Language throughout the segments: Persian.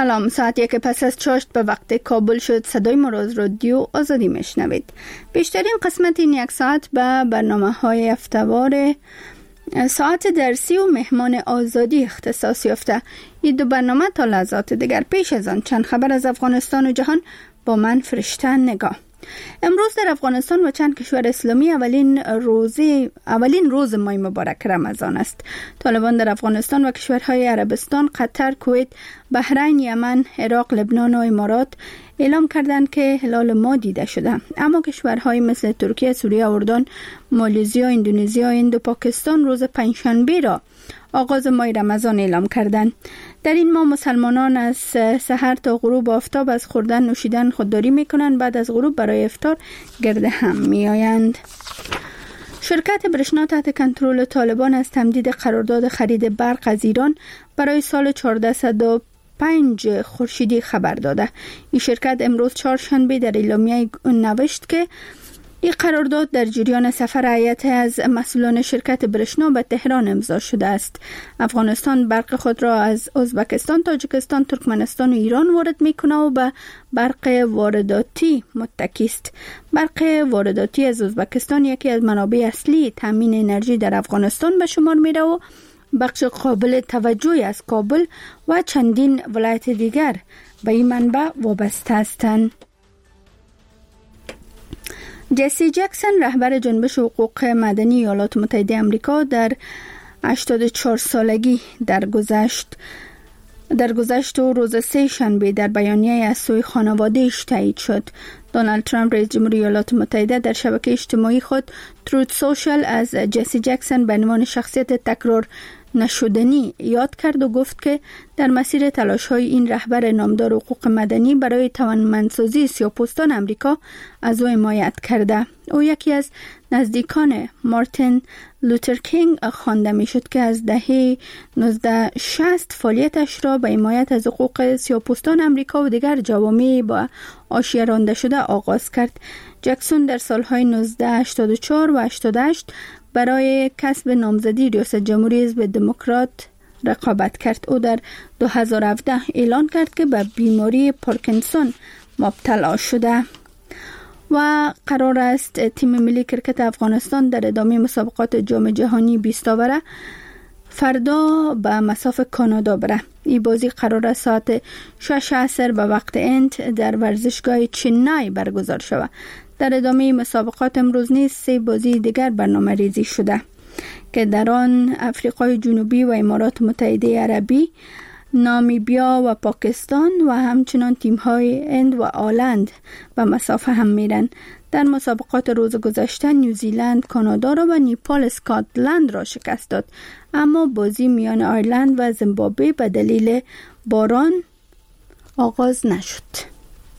سلام، ساعت 1 پس از چاشت به وقت کابل شد. صدای ما را از رادیو آزادی میشنوید. بیشترین قسمت این یک ساعت به برنامه‌های هفته‌وار ساعت درسی و مهمان آزادی اختصاص یافته. این دو برنامه تا لحظات دیگر. پیش از آن چند خبر از افغانستان و جهان با من فرشته نگاه. امروز در افغانستان و چند کشور اسلامی اولین روز ماه مبارک رمضان است. طالبان در افغانستان و کشورهای عربستان، قطر، کویت، بحرین، یمن، عراق، لبنان و امارات اعلام کردند که هلال ماه دیده شده. اما کشورهای مثل ترکیه، سوریه، اردن، مالزی، اندونزی، هند و پاکستان روز پنجشنبه را آغاز ماه رمضان اعلام کردند. در این ماه مسلمانان از سحر تا غروب آفتاب از خوردن نوشیدن خودداری میکنند. بعد از غروب برای افطار گرد هم میآیند. شرکت برشنا تحت کنترل طالبان از تمدید قرارداد خرید برق از ایران برای سال 1405 خورشیدی خبر داده. این شرکت امروز چهارشنبه در اعلامیه نوشت که این قرارداد در جریان سفر هیئت از مسئولان شرکت برشنا به تهران امضا شده است. افغانستان برق خود را از ازبکستان، تاجیکستان، ترکمنستان و ایران وارد میکنه و به برق وارداتی متکی است. برق وارداتی از ازبکستان یکی از منابع اصلی تامین انرژی در افغانستان به شمار میره و بخش قابل توجهی از کابل و چندین ولایت دیگر به این منبع وابسته هستند. جسی جکسون، رهبر جنبش حقوق مدنی ایالات متحده آمریکا، در 84 سالگی درگذشت و روز سه شنبه در بیانیه از سوی خانواده‌اش تایید شد. دونالد ترامپ رئیس جمهور ایالات متحده در شبکه اجتماعی خود تروت سوشل از جسی جکسون به عنوان شخصیت تکرار نشدنی یاد کرد و گفت که در مسیر تلاش‌های این رهبر نامدار حقوق مدنی برای توانمندسازی سیاه‌پوستان آمریکا از او حمایت کرده. او یکی از نزدیکان مارتین لوتر کینگ خوانده میشد که از دهه 1960 فعالیتش را به حمایت از حقوق سیاه‌پوستان آمریکا و دیگر جوامع با حاشیه رانده شده آغاز کرد. جکسون در سالهای 1984 و 88 برای کسب نامزدی ریاست جمهوری حزب دموکرات رقابت کرد. او در 2017 اعلان کرد که به بیماری پارکینسون مبتلا شده و قرار است تیم ملی کرکت افغانستان در ادامه مسابقات جام جهانی 20 آوره فردا به مصاف کانادا بره. این بازی قرار است ساعت 6 عصر به وقت هند در ورزشگاه چنای برگزار شود. در ادامه مسابقات امروز نیز 3 بازی دیگر برنامه ریزی شده که در آن افریقای جنوبی و امارات متحده عربی، نامیبیا و پاکستان و همچنان تیم‌های هند و آلند به مصاف هم میرن. در مسابقات روز گذشته نیوزیلند کانادا را و نیپال اسکاتلند را شکست داد، اما بازی میان آیرلند و زیمبابوه به دلیل باران آغاز نشد.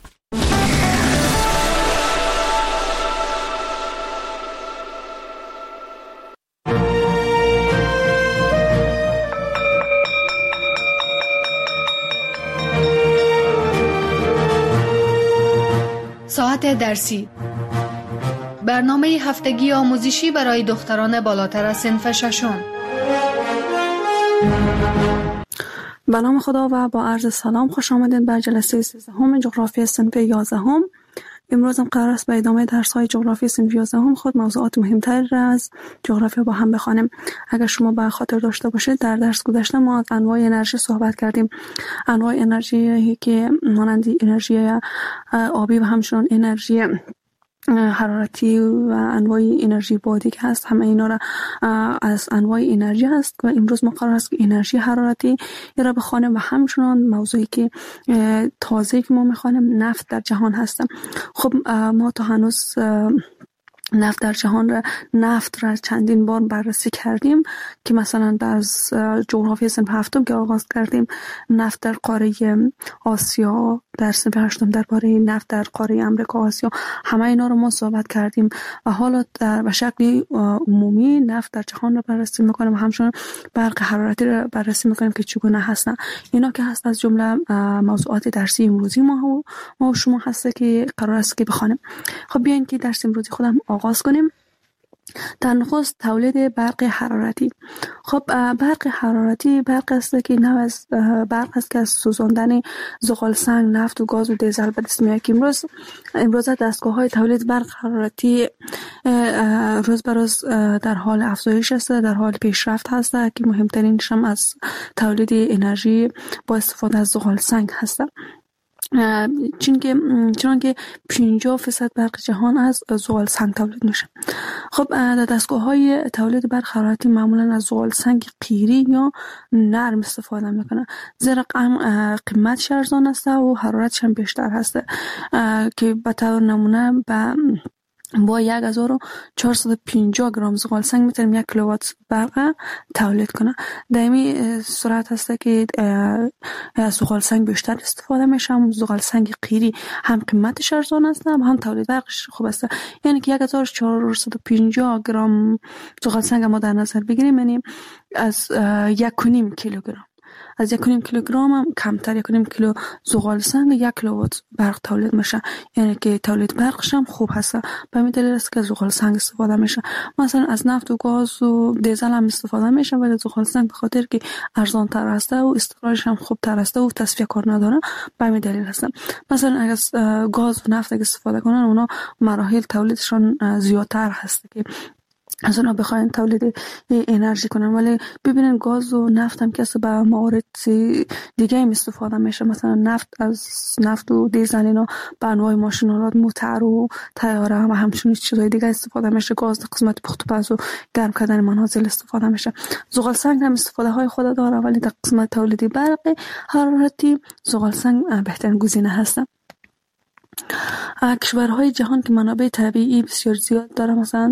ساعت درسی، برنامه هفتگی آموزشی برای دختران بالاتر از صنف ششم. به نام خدا و با عرض سلام، خوش آمدید به جلسه 13 جغرافی صنف 11. امروز هم قرار است به ادامه درس‌های جغرافی صنف 11 خود موضوعات مهمتر از جغرافیا با هم بخوانیم. اگر شما به خاطر داشته باشید در درس گذشته ما از انواع انرژی صحبت کردیم. انواع انرژی که مانند انرژی آبی و همچنین انرژی حرارتی و انواع انرژی بادی که هست، همه اینا را از انواع انرژی هست و امروز ما قرار است که انرژی حرارتی را بخوانیم و همچنان موضوعی که تازه که ما میخوانیم نفت در جهان هست. خب ما تا هنوز نفت در جهان نفت را چندین بار بررسی کردیم که مثلا در جغرافی صنف 7 که آغاز کردیم نفت در قاره آسیا، در صنف 8 درباره نفت در قاره امریکا آسیا، همه اینا رو ما صحبت کردیم و حالا به شکل عمومی نفت در جهان رو بررسی میکنیم و همچنین برق حرارتی رو بررسی میکنیم که چگونه هستن. اینا که هست از جمله موضوعات درسی امروزی ما و شما هست که قرار است که بخوانیم. خب بیاین که درس امروزی خودم آغاز کنیم. در نخست تولید برق حرارتی. خب برق حرارتی برق است که نوع از برق است که از سوزاندن زغال سنگ، نفت و گاز و دیزل به دست میاد. امروز دستگاه‌های تولید برق حرارتی روز به روز در حال افزایش است، در حال پیشرفت هست که مهمترینش هم از تولید انرژی با استفاده از زغال سنگ هست. چنانکه 50% برق جهان از زغال سنگ تولید میشه. خب در دستگاه‌های تولید برق حرارتی معمولا از زغال سنگ قیری یا نرم استفاده میکنه، زیرا قیمتش ارزان است و حرارتش هم بیشتر هست که به طور نمونه با 1450 گرم زغال سنگ میتونیم 1 کیلووات برق تولید کنه. در این صورت هست که زغال سنگ بیشتر استفاده میشه. زغال سنگ قیری هم قیمتش ارزان است و هم تولید برقش خوب است. یعنی که 1450 گرم زغال سنگ ما در نظر بگیریم، یعنی از 1.5 کیلوگرم، از 1.5 کیلوگرم هم کمتر، 1.5 کیلو زغال سنگ 1 کیلووات برق تولید میشه. یعنی که تولید برقش هم خوب هست. به همین دلیل است که زغال سنگ استفاده میشه. مثلا از نفت و گاز و دیزل هم استفاده میشه، ولی زغال سنگ به خاطر که ارزان تر است و استقرارش هم خوب تر است و تصفیه کار نداره، به همین دلیل هست. مثلا اگر از گاز و نفت استفاده کنن، اونا مراحل تولیدشون زیادتر هست که از اونا بخواین تولید انرژی کنن. ولی ببینن گاز و نفت هم که به موارد دیگه هم استفاده میشه. مثلا نفت و دیزل اینا به انواع ماشین‌آلات، موتور و طیاره و همچنین چیزای دیگه استفاده میشه. گاز در قسمت پخت و پز و گرم کردن منازل استفاده میشه. زغال سنگ هم استفاده های خود داره، ولی در قسمت تولید برق حرارتی زغال سنگ بهترین گزینه هست. کشورهای جهان که منابع طبیعی بسیار زیاد داره، مثلا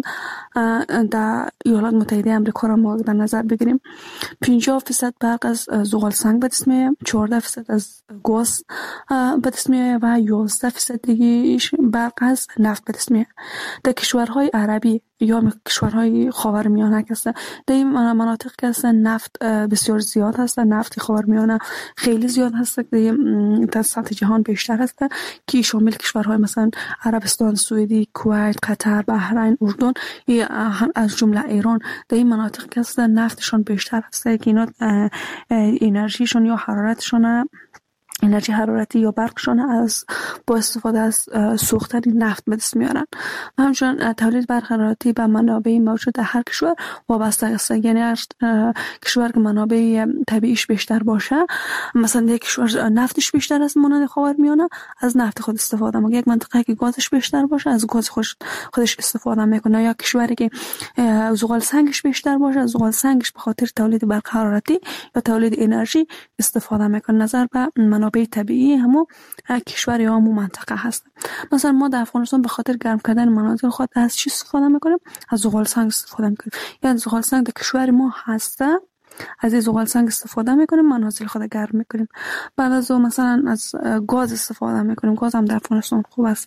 در ایالات متحده آمریکا را ما در نظر بگیریم، 50% برق از زغال سنگ به دست میاد، 14% از گاز به دست میاد و 11% دیگه برق از نفت به دست میاد. در کشورهای عربی یا کشورهای خاورمیانه هست، در این مناطق که هست نفت بسیار زیاد هست. نفت خاورمیانه خیلی زیاد هست، در سطح جهان بیشتر هست، که شامل کشورهای مثلا عربستان سعودی، کویت، قطر، بحرین، اردن، از جمله ایران. در این مناطق که هست نفتشون بیشتر هست که اینا انرژیشون یا حرارتشون، انرژی حرارتی یا برقشون از با استفاده از سوختن نفت به دست میارن. همچنین تولید برق حرارتی به منابع موجود در هر کشور وابسته است. یعنی هر کشور که منابع طبیعیش بیشتر باشه، مثلا یک کشور نفتش بیشتر است مانند خاورمیانه، از نفت خود استفاده میکنه. یک منطقه که گازش بیشتر باشه، از گاز خودش استفاده میکنه. یا کشوری که زغال سنگش بیشتر باشه، از زغال سنگش به خاطر تولید برق حرارتی یا تولید انرژی استفاده میکنه. نظر به منابع طبیعی همو کشور یا همو منطقه هست. مثلا ما در افغانستان به خاطر گرم کردن مناطق خود از چی استفاده میکنیم؟ از زغال سنگ استفاده میکنیم. یعنی زغال سنگ در کشور ما هست، از این زغال سنگ استفاده میکنیم، منازل خود گرم میکنیم. بعد از مثلا از گاز استفاده میکنیم. گاز هم در افغانستان خوب هست.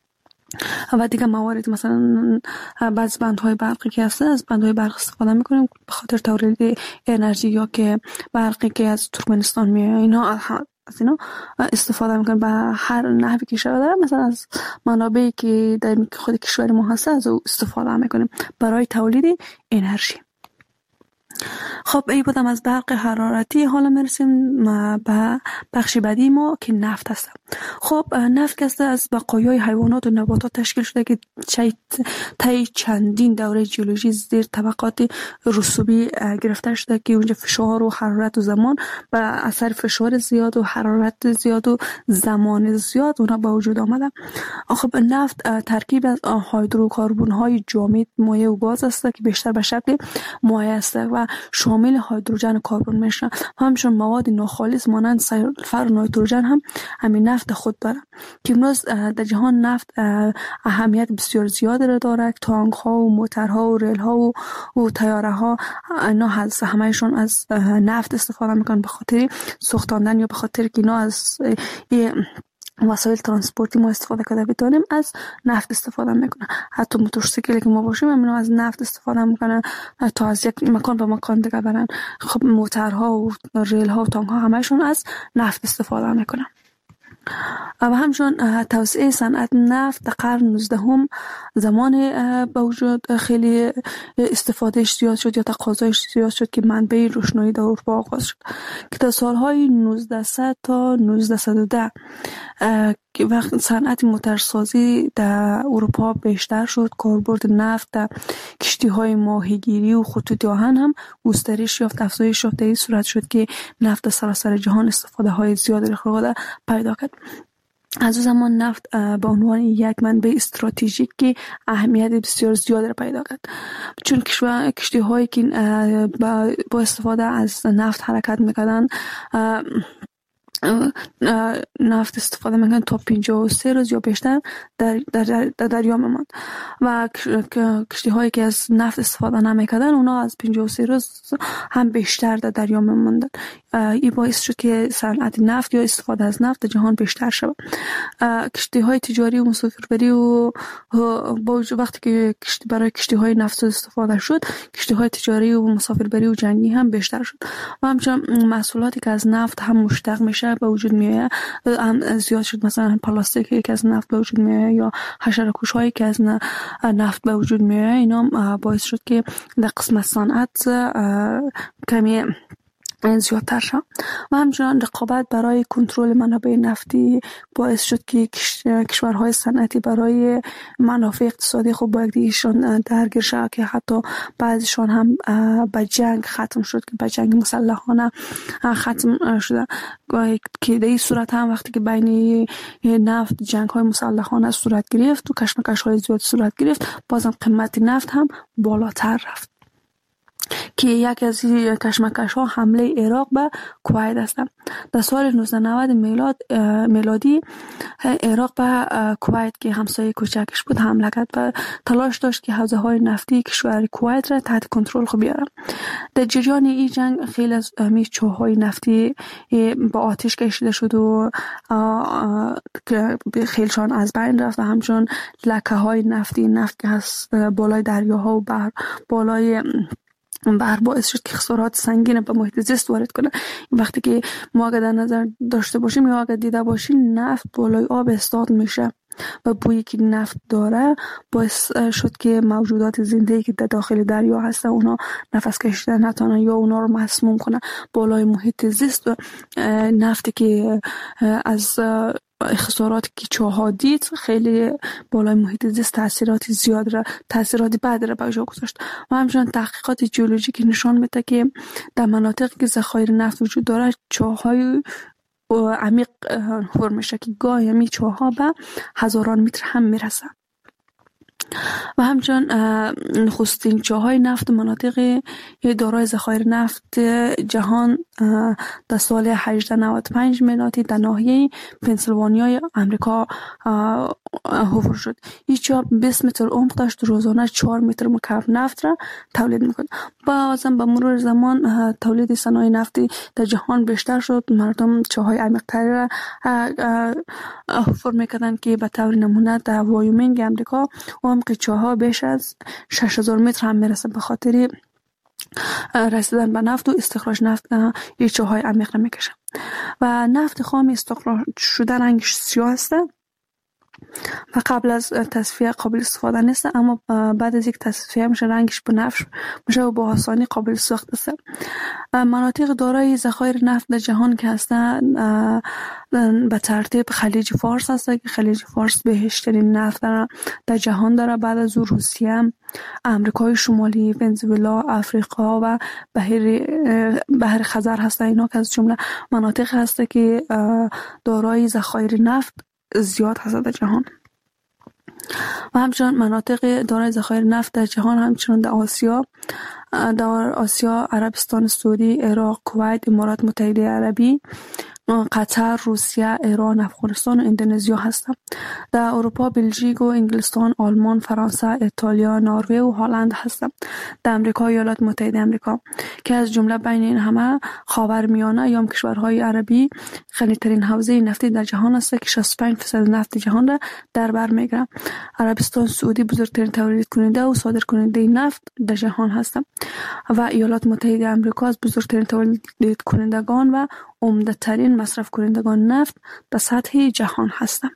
و دیگه موارد مثلا بعض بندهای برقی که هست، از بندهای برق استفاده میکنیم به خاطر تولید انرژی، یا که برقی که از ترکمنستان میاد، اینا از اینا استفاده میکنیم. به هر نحوی که شده مثلا از منابعی که در خود کشور ما هست از استفاده میکنیم برای تولید انرژی. خب این بودم از برق حرارتی. حالا میرسیم به بخش بعدی ما که نفت هست. خب نفت که از بقایای حیوانات و نباتات تشکیل شده که طی چندین دوره ژئولوژی زیر طبقات رسوبی گرفته شده که اونجا فشار و حرارت و زمان به اثر فشار زیاد و حرارت زیاد و زمان زیاد اونا به وجود آمده. خب نفت ترکیب از هیدروکربن های جامد، مایع و گاز است که بیشتر به شکل مایع است و شامل هیدروژن و کربن میشه. همچنین مواد ناخالص مانند سلفر و نیتروژن هم همین نفت خود داره که امروز در جهان نفت اهمیت بسیار زیادی را داره. تانک ها و موترها و ریل ها و طیاره ها اینا همهشون از نفت استفاده میکنن به خاطر سوختاندن یا به خاطر که اینا از وسایل ترانسپورتی ما استفاده کرده بتونیم از نفت استفاده میکنن. حتی موتورسیکلی که ما باشیم اینا از نفت استفاده میکنن تا از یک مکان به مکان دیگه برن. خب موترها و ریل ها و تانک ها همهشون از نفت استفاده میکنن. و همچنین توسعه صنعت نفت در قرن 19 زمان به وجود خیلی استفادهش زیاد شد یا تقاضایش زیاد شد که منبع روشنایی در اروپا آغاز شد که تا سالهای 1900 تا 1910 که وقت صنعت موتورسازی در اروپا بیشتر شد، کاربرد نفت در کشتی‌های ماهیگیری و خطوط آهن هم گسترش یافت، افزایش یافت. این صورت شد که نفت در سراسر جهان استفاده‌های زیادی خود پیدا کرد. از اون زمان نفت به عنوان یک منبع استراتژیک که اهمیت بسیار زیاد را پیدا کرد، چون کشتی‌هایی که با استفاده از نفت حرکت می‌کردند نفت استفاده میکنن تا 53 روز یا بیشتر در دریا میماند و کشتی هایی که از نفت استفاده نمیکردن اونا از 53 روز هم بیشتر در دریا میماندن. این باعث شد که صنعت نفت یا استفاده از نفت در جهان بیشتر شد. کشتی های تجاری و مسافربری و وقتی که برای کشتی های نفت استفاده شد، کشتی های تجاری و مسافربری و جنگی هم بیشتر شد و همچنین محصولاتی که از نفت هم مشتق میشه به وجود میاد هم زیاد شد. مثلا پلاستیکی که از نفت به وجود میاد یا حشره‌کش هایی که از نفت به وجود میاد، اینا باعث شد که در قسمت صنعت کمی زیادتر شد و همچنان رقابت برای کنترل منابع نفتی باعث شد که کشورهای صنعتی برای منافع اقتصادی خود با یکدیگرشان درگیر شد که حتی بعضیشان هم به جنگ ختم شد، که به جنگ مسلحانه ختم شده که در این صورت هم وقتی که بین نفت جنگ های مسلحانه صورت گرفت و کشمکش های زیاد صورت گرفت، بازم قیمت نفت هم بالاتر رفت که یکی از این کشمکش ها حمله عراق به کویت است. در سال 1990 میلادی عراق به کویت که همسایه کوچکش بود حمله کرد و تلاش داشت که حوزه های نفتی کشور کویت را تحت کنترل خود بیاره. در جریان این جنگ خیلی از چاه‌های نفتی با آتش کشیده شد و خیلیشان از بین رفت و همچنین لکه های نفتی، نفت که هست بالای دریاها و بحر بالای بحر باعث شد که خسارات سنگین به محیط زیست وارد کنه. وقتی که ما اگر در نظر داشته باشیم یا اگر دیده باشیم، نفت بالای آب استاد میشه و بویی که نفت داره باعث شد که موجودات زنده‌ای که در داخل دریا هستن اونا نفس کشیدن نتونن یا اونا رو مسموم کنن. بالای محیط زیست و نفتی که از خسارات که چاها دید خیلی بالای محیط زیست تاثیرات بعد را به جا گذاشت و همچنین تحقیقات ژئولوژیکی نشان میده که در مناطقی که ذخایر نفت وجود داره چاهای عمیق فرم میشه که گاهی همی چاها به هزاران متر هم میرسن و همچنین نخستین چاهای نفت مناطق دارای ذخایر نفت جهان در سال 1895 میلادی در ناحیه پنسیلوانیای آمریکا حفر شد. این چاه 20 متر عمق داشت، روزانه 4 متر مکعب نفت را تولید میکرد. بازم به مرور زمان تولید صنایع نفتی در جهان بیشتر شد. مردم چاهای عمیق‌تری را حفر میکردند که به طور نمونه در وایومینگ آمریکا عمق چاها بیش از 6000 متر هم میرسه. به خاطر رسیدن به نفت و استخراج نفت این چاهای عمیق را میکشه و نفت خام استخراج شده رنگش سیاه است و قبل از تصفیه قابل استفاده نیست، اما بعد از یک تصفیه میشه رنگش بنفش میشه و با آسانی قابل ساخت است. مناطق دارای ذخایر نفت در جهان که هستند به ترتیب خلیج فارس هست که خلیج فارس بهشترین نفت در جهان داره، بعد از او روسیه، امریکای شمالی، ونزوئلا، آفریقا و بحر خزر هست. اینا که از جمله مناطق هست که دارای ذخایر نفت زیاد هست در جهان و همچنین مناطق دارای ذخایر نفت در جهان همچنین در آسیا عربستان سعودی، عراق، کویت، امارات متحده عربی، قطر، روسیه، ایران، افغانستان و اندونزیا هستند. در اروپا بلژیک و انگلستان، آلمان، فرانسه، ایتالیا، نروژ و هلند هستند. در امریکا ایالات متحده آمریکا که از جمله بین این همه خاورمیانه یا کشورهای عربی غنی‌ترین حوزه نفتی در جهان است که 65% نفت جهان را در بر میگیرد. عربستان سعودی بزرگترین تولید کننده و صادر کننده نفت در جهان هستند و ایالات متحده آمریکا از بزرگترین تولید کنندگان و عمده ترین مصرف کنندگان نفت در سطح جهان هستند.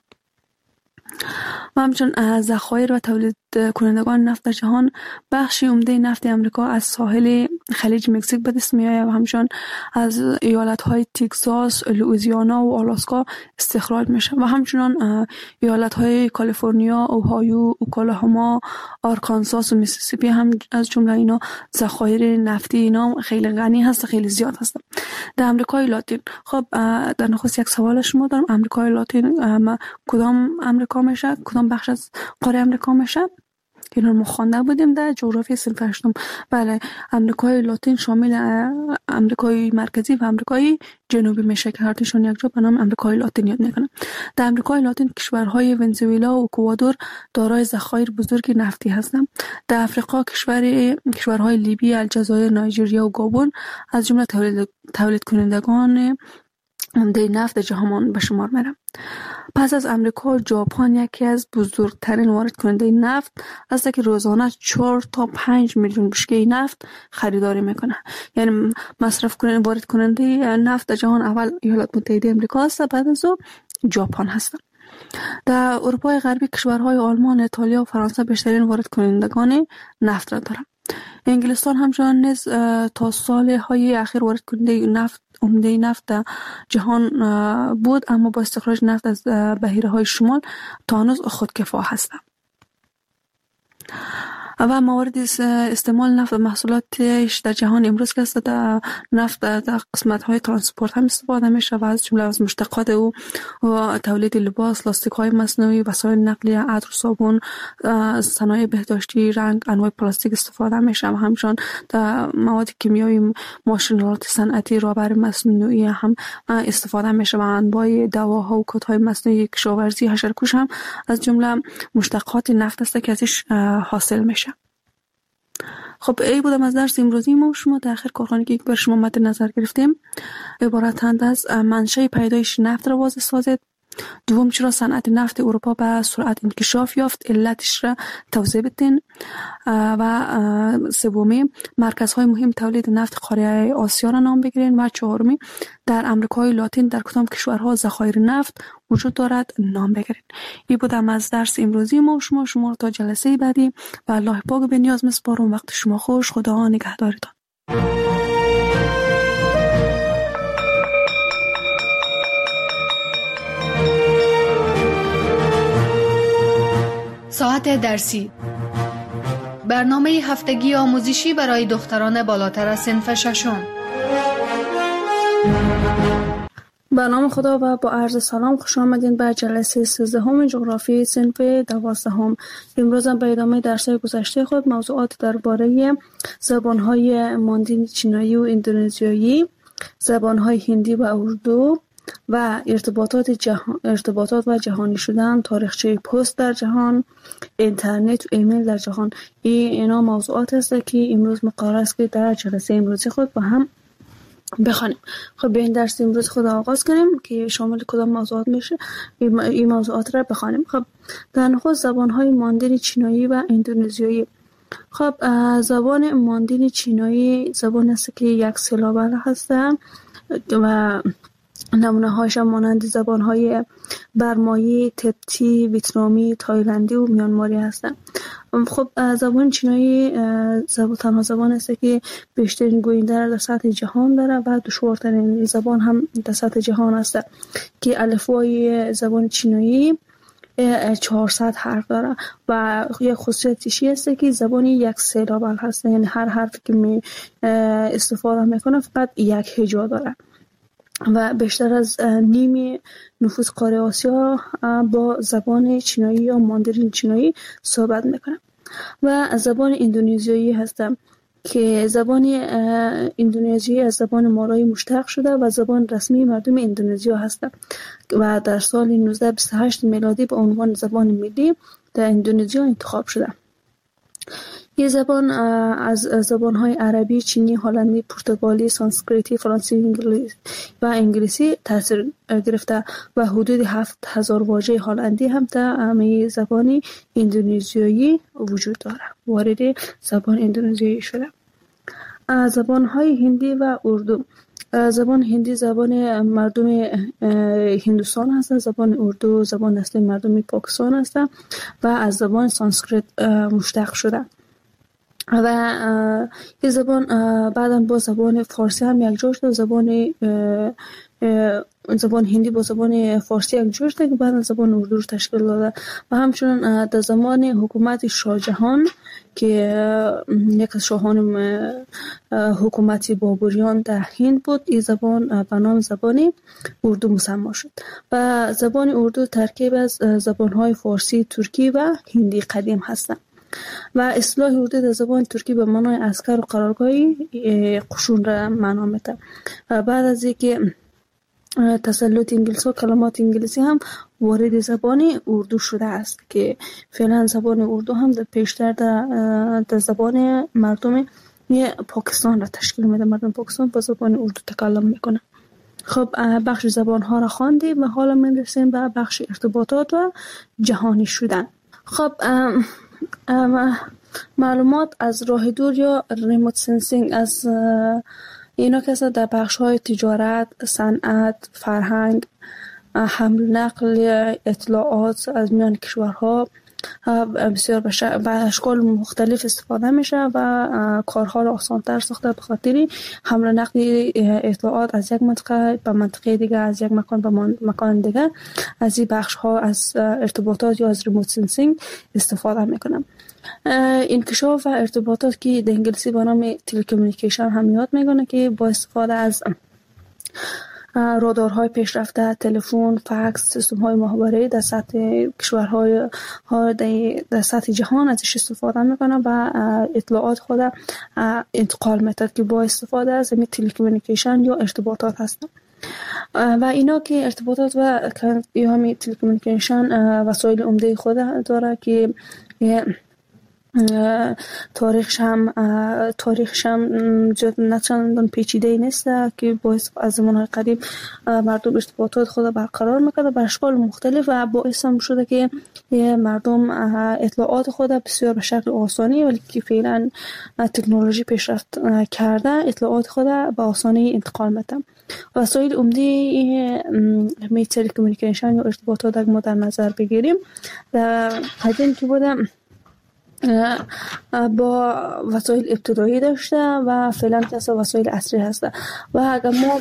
و همچنین ذخایر و تولید کنندگان نفت در جهان بخشی عمده نفت امریکا از ساحل خلیج مکزیک به دست می‌آید و همچنین از ایالت‌های تگزاس، لوئیزیانا و آلاسکا استخراج میشه و همچنین ایالت‌های کالیفرنیا، اوهایو، اوکلاهوما، آرکانساس و میسیسیپی هم از جمله اینا ذخایر نفتی اینا خیلی غنی هست، خیلی زیاد هست. در آمریکای لاتین خب در نخست یک سوال شما دارم، آمریکای لاتین کدام آمریکا میشه؟ کدام بخش از قاره آمریکا میشه؟ اینا رو خوانده بودیم در جغرافی صنف هشتم. بله، آمریکای لاتین شامل آمریکای مرکزی و آمریکای جنوبی میشه که هر دوشون یک جا به نام آمریکای لاتین یاد میکنن. در آمریکای لاتین کشورهای ونزوئلا و اکوادور دارای ذخایر بزرگ نفتی هستند. در آفریقا کشورهای لیبی، الجزایر، نایجریا و گابون از جمله تولید کنندگان عمده نفت جهان به شمار میرن. پس از امریکا، ژاپن یکی از بزرگترین وارد کننده نفت است که روزانه 4 تا 5 میلیون بشکه نفت خریداری میکنه. یعنی مصرف کننده وارد کننده نفت در جهان اول ایالات متحده آمریکا است، بعد از او ژاپن هست. در اروپای غربی کشورهای آلمان، ایتالیا و فرانسه بیشترین وارد کنندگان نفت را دارند. انگلستان همچنان نیز تا سالهای اخیر وارد کننده نفت عمده نفت در جهان بود، اما با استخراج نفت از بحیره‌های شمال تا هنوز خودکفا هستند. و موارد استعمال نفت و محصولاتش در جهان امروز که است، در نفت در قسمت‌های ترانسپورت هم استفاده میشه و از جمله از مشتقات او و تولید لباس، لاستیک‌های مصنوعی، وسایل نقلیه، عطر، صابون، صنایع بهداشتی، رنگ، انواع پلاستیک استفاده میشه و همچنین در مواد کیمیایی، ماشین‌آلات صنعتی، رابر مصنوعی هم استفاده میشه و انواع دواها و کودهای مصنوعی، کشاورزی، حشره‌کش هم از جمله مشتقات نفت است که ازش حاصل میشه. خب ای بودم از درس امروزی ما شما در آخر کارخانه که بر شما مد نظر گرفتیم عبارتند از منشأ پیدایش نفت را واضح سازید. دوم، چرا صنعت نفت اروپا به سرعت انکشاف یافت، علتش را توضیح بدین. و سومی، مرکزهای مهم تولید نفت قاره آسیا را نام بگیرین. و چهارمی، در آمریکای لاتین در کدام کشورها ذخایر نفت وجود دارد نام بگیرین. این بودم از درس امروزی ما شما رو تا جلسه بعدی و الله پاک به نیاز میسپارم. وقت شما خوش، خدا نگهدارتان. ساعت درسی، برنامه هفتگی آموزشی برای دختران بالاتر از صنف ششم. به نام خدا و با عرض سلام خوش آمدین به جلسه 13 جغرافی صنف 12. امروز به ادامه درس‌های گذشته خود موضوعات درباره زبان‌های ماندین چینایی و اندونزیایی، زبان‌های هندی و اردو و ارتباطات و جهانی شدن، تاریخچه پست در جهان، اینترنت و ایمیل در جهان. اینا موضوعات است که امروز مقرر است که در جلسه امروزی خود با هم بخوانیم. خب به این درس امروز خود آغاز کنیم که شامل کدام موضوعات میشه. این موضوعات را بخوانیم. خب در نخست زبان‌های ماندین چینایی و اندونزیایی. خب زبان ماندین چینایی زبان است که یک سیلابل هست و نمونه هایش مانند زبان های برمایی، تبتی، ویتنامی، تایلندی و میانماری هستند. خب زبان چینایی تنها زبان است که بیشترین گوینده را در سطح جهان داره و دشوارترین زبان هم در سطح جهان است که الفبای زبان چینایی 400 حرف داره و یک خصوصیتش است که زبان یک سیلابل هست، یعنی هر حرفی که می استفاده میکنه فقط یک هجا داره و بیشتر از نیم نفوس قاره آسیا با زبان چینایی یا ماندرین چینایی صحبت میکنه. و زبان اندونزیایی هست که زبان اندونزیایی از زبان مالایی مشتق شده و زبان رسمی مردم اندونزیا هست و در سال 1928 میلادی به عنوان زبان ملی در اندونزیا انتخاب شده. این زبان از زبان‌های عربی، چینی، هلندی، پرتغالی، سانسکریتی، فرانسوی و انگلیسی تاثیر گرفته و حدود 7000 واژه هلندی هم در زبان اندونزیایی وجود داره. وارد زبان اندونزیایی شده. زبان‌های هندی و اردو. زبان هندی زبان مردم هندوستان هست، زبان اردو زبان اصلی مردم پاکستان هست و از زبان سانسکریت مشتق شده و این زبان بعداً با زبان فارسی هم یکجا شده. زبان هندی با زبان فارسی یکجا شده که بعد زبان اردو رو تشکیل داده و همچنین در زمان حکومت شاه جهان که یک از شاهان حکومت بابریان در هند بود، این زبان به نام زبان اردو مسمی شد و زبان اردو ترکیب از زبان‌های فارسی، ترکی و هندی قدیم هستند و اصطلاح اردو در زبان ترکی به معنای عسکر و قرارگاهی قشون را معنا میده و بعد از اینکه تسلط انگلیس و کلمات انگلیسی هم وارد زبان اردو شده است که فعلا زبان اردو هم در پیشتر در زبان مردم پاکستان را تشکیل میده. مردم پاکستان با زبان اردو تکلم میکنه. خب بخش زبان ها را خواندیم و حالا میرسیم به بخش ارتباطات و جهانی شدن. خب معلومات از راه دور یا ریموت سنسینگ از اینا که در بخش های تجارت، صنعت، فرهنگ، حمل نقل اطلاعات از میان کشورها بسیار به اشکال مختلف استفاده میشه و کارها را آسان‌تر ساخته به خاطر حمل نقل اطلاعات از یک منطقه به منطقه دیگه، از یک مکان به مکان دیگه. از این بخش ها از ارتباطات یا از ریموت سنسینگ استفاده میکنم. انکشاف و ارتباطات که در انگلیسی به نام تلکومونیکیشن هم یاد میکنه که با استفاده از رادارهای پیشرفته، تلفن، فکس، سیستم‌های مخابره‌ای در سطح کشورهای در سطح جهان ازش استفاده میکنه و اطلاعات خود انتقال میده که با استفاده از تلکومونیکیشن یا ارتباطات هستن. و اینا که ارتباطات و یا همین تلکومونیکیشن وسایل عمده خود داره که تاریخش هم نه چندان پیچیده نیست که باعث از زمانهای قدیم مردم ارتباطات خود برقرار میکرده به اشکال مختلف و باعث هم شده که مردم اطلاعات خود بسیار به شکل آسانی ولی که فعلا تکنولوژی پیشرفت کرده اطلاعات خود به آسانی انتقال میده. وسایل عمده تلکومونیکیشن یا ارتباطات اگر ما در نظر بگیریم در قدیم که بوده با وسایل ابتدایی داشته و فعلا که وسایل عصری هسته و اگر ما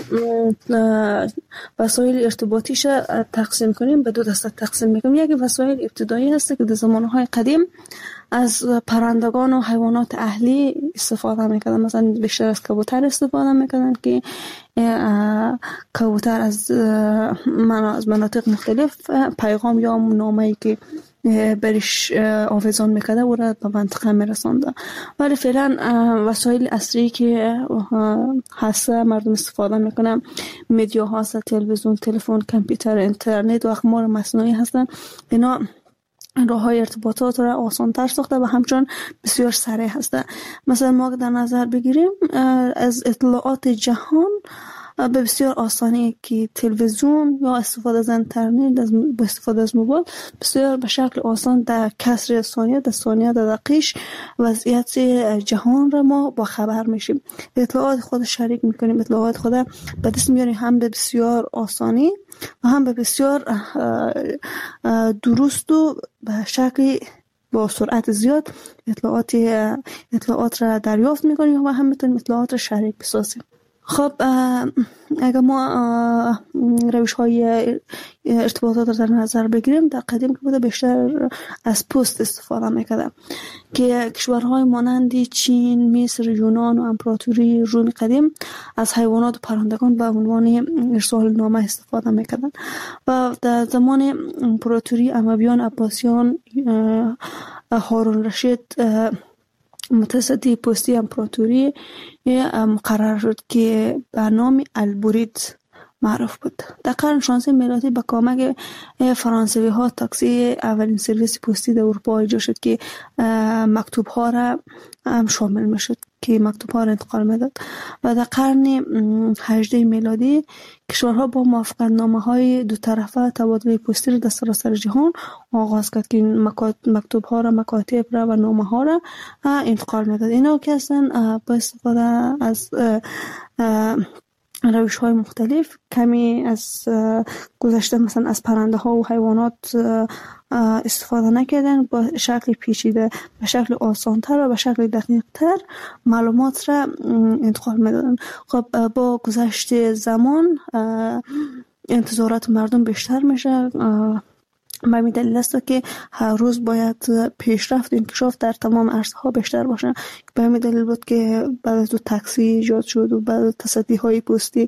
وسایل ارتباطیش تقسیم کنیم به دو دسته تقسیم میکنیم. یکی وسایل ابتدایی هسته که در زمانهای قدیم از پرندگان و حیوانات اهلی استفاده میکردن، مثلا بیشتر از کبوتر استفاده میکردن که کبوتر از مناطق مختلف پیغام یا نامه‌ای که برش آویزان میکرده و را به منطقه میرسانده. ولی فعلا وسایل اصلی که هست مردم استفاده میکنن مدیا هست، تلویزیون، تلفن، کامپیوتر، اینترنت و اقمار مصنوعی هستن. اینا راه های ارتباطات را آسان تر ساخته و همچنان بسیار سریع هسته. مثلا ما در نظر بگیریم از اطلاعات جهان به بسیار آسانی که تلویزیون یا استفاده از اینترنت با استفاده از موبایل بسیار به شکل آسان در کسر ثانیه در ثانیه در دقیقه وضعیت جهان را ما با خبر میشیم، اطلاعات خود شریک میکنیم، اطلاعات خود به دست میاریم هم به بسیار آسانی و هم به بسیار درست و به شکل با سرعت زیاد اطلاعات را دریافت میکنیم و هم میتونیم اطلاعات را شریک بسازیم. خب اگر ما روش های ارتباطات را در نظر بگیریم در قدیم که بوده بیشتر از پست استفاده میکردن که کشورهای مانند چین، مصر، یونان و امپراتوری روم قدیم از حیوانات و پرندگان به عنوان ارسال نامه استفاده میکردن و در زمان امپراتوری امویان، عباسیان، هارون رشید متصدی پستی امپراتوری مقرر شد که به نام البرید معروف بود. در قرن 16 میلادی با کمک فرانسوی ها تاکسی اولین سرویس پستی در اروپا ایجاد شد که مکتوب ها را هم شامل میشد که مکتوب ها را انتقال میداد و در قرن 18 میلادی کشورها با موافقت نامه های دو طرفه تبادل پستی را در سراسر جهان آغاز کرد که مکتوب ها را، مکاتب را و نامه ها را انتقال میداد. اینا که اصلا با استفاده از روش‌های مختلف کمی از گذشته مثلا از پرنده ها و حیوانات استفاده نکردن، با شکل پیچیده، به شکل آسان‌تر و به شکل دقیق‌تر معلومات را انتقال می‌دادن. خب با گذشت زمان انتظارات مردم بیشتر میشه. به همین دلیل است که هر روز باید پیشرفت و انکشاف در تمام عرصه‌ها بیشتر باشه. به همین دلیل بود که بعد از تاکسی ایجاد شد و بعد تصدی‌های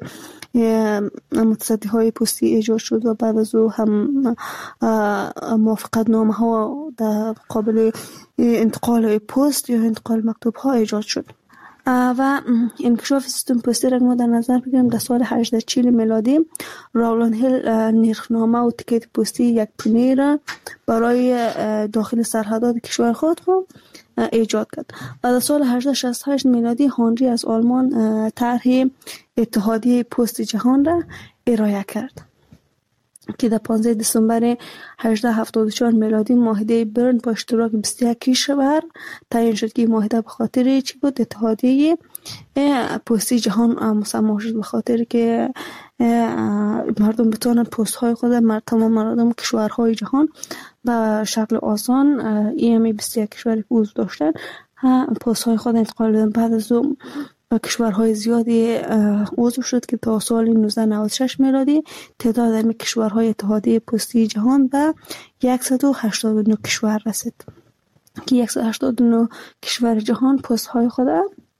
پستی ایجاد شد و بعد از او هم موافقت نامه ها در قابل انتقال پست یا انتقال مکتوب ها ایجاد شد. و انکشاف سیستم پستی را ما در نظر بگیریم، در سال 1840 میلادی راولند هیل نرخنامه و تیکت پستی یک پنی را برای داخل سرحدات کشور خود ایجاد کرد. و در سال 1868 میلادی هانری از آلمان طرح اتحادیه پست جهان را ارائه کرد که در 15 دسامبر 1874 میلادی معاهده برن با اشتراک 21 کشور تعیین شد که معاهده به خاطر چی بود؟ اتحادیه پستی جهان مسمى شد، به خاطر که مردم بتوانند پست های خود تمام مردم کشورهای جهان به شکل آسان ایمی 21 کشوری که عضو داشتن پست های خود انتقال بدن. بعد از اون کشورهای زیادی عضو شد که تا سال 1996 میلادی تعداد همه کشورهای اتحادیه پستی جهان به 189 کشور رسید که 189 کشور جهان پست های خود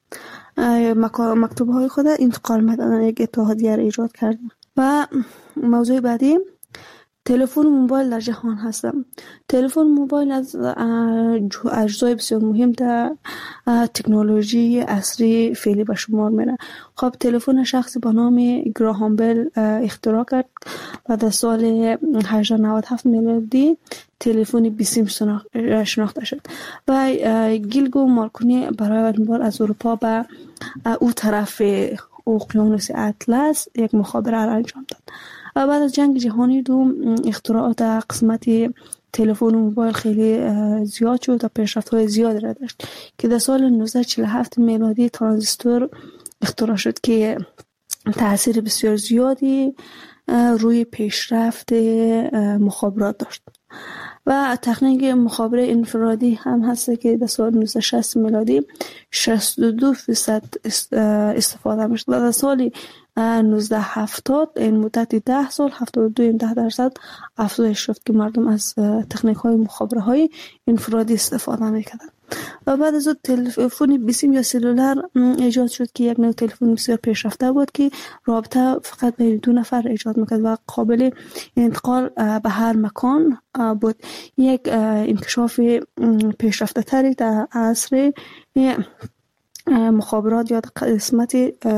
مکتوب های خود انتقال میدادن، یک اتحادیه را ایجاد کردن. و موضوع بعدی تلفن موبایل در جهان هستم. تلفن موبایل از اجزای بسیار مهم در تکنولوژی عصری فعلی به شمار میره. خب تلفن شخصی به نام گراهام بل اختراع کرد و در سال 1897 میلادی تلفن بیسیم شناخته شد و گیلگو مارکونی برای اولین بار از اروپا به او طرف اقیانوس اطلس یک مخابره را انجام داد. و بعد از جنگ جهانی دوم اختراعات در قسمت تلفن موبایل خیلی زیاد شد و پیشرفت‌های زیاد را داشت که در سال 1947 میلادی ترانزیستور اختراع شد که تأثیر بسیار زیادی روی پیشرفت مخابرات داشت. و تکنیک مخابره انفرادی هم هست که در سال 1960 میلادی 62% استفاده میشد و در سال 1970 این مدت 10 سال 72% افزایش شد که مردم از تکنیک های مخابره های انفرادی استفاده میکردن. و بعد از اون تلفن بیسیم یا سلولر ایجاد شد که یک نوع تلفن بسیار پیشرفته بود که رابطه فقط بین دو نفر ایجاد میکرد و قابل انتقال به هر مکان بود. یک انکشاف پیشرفته تری در عصر مخابرات یا قسمت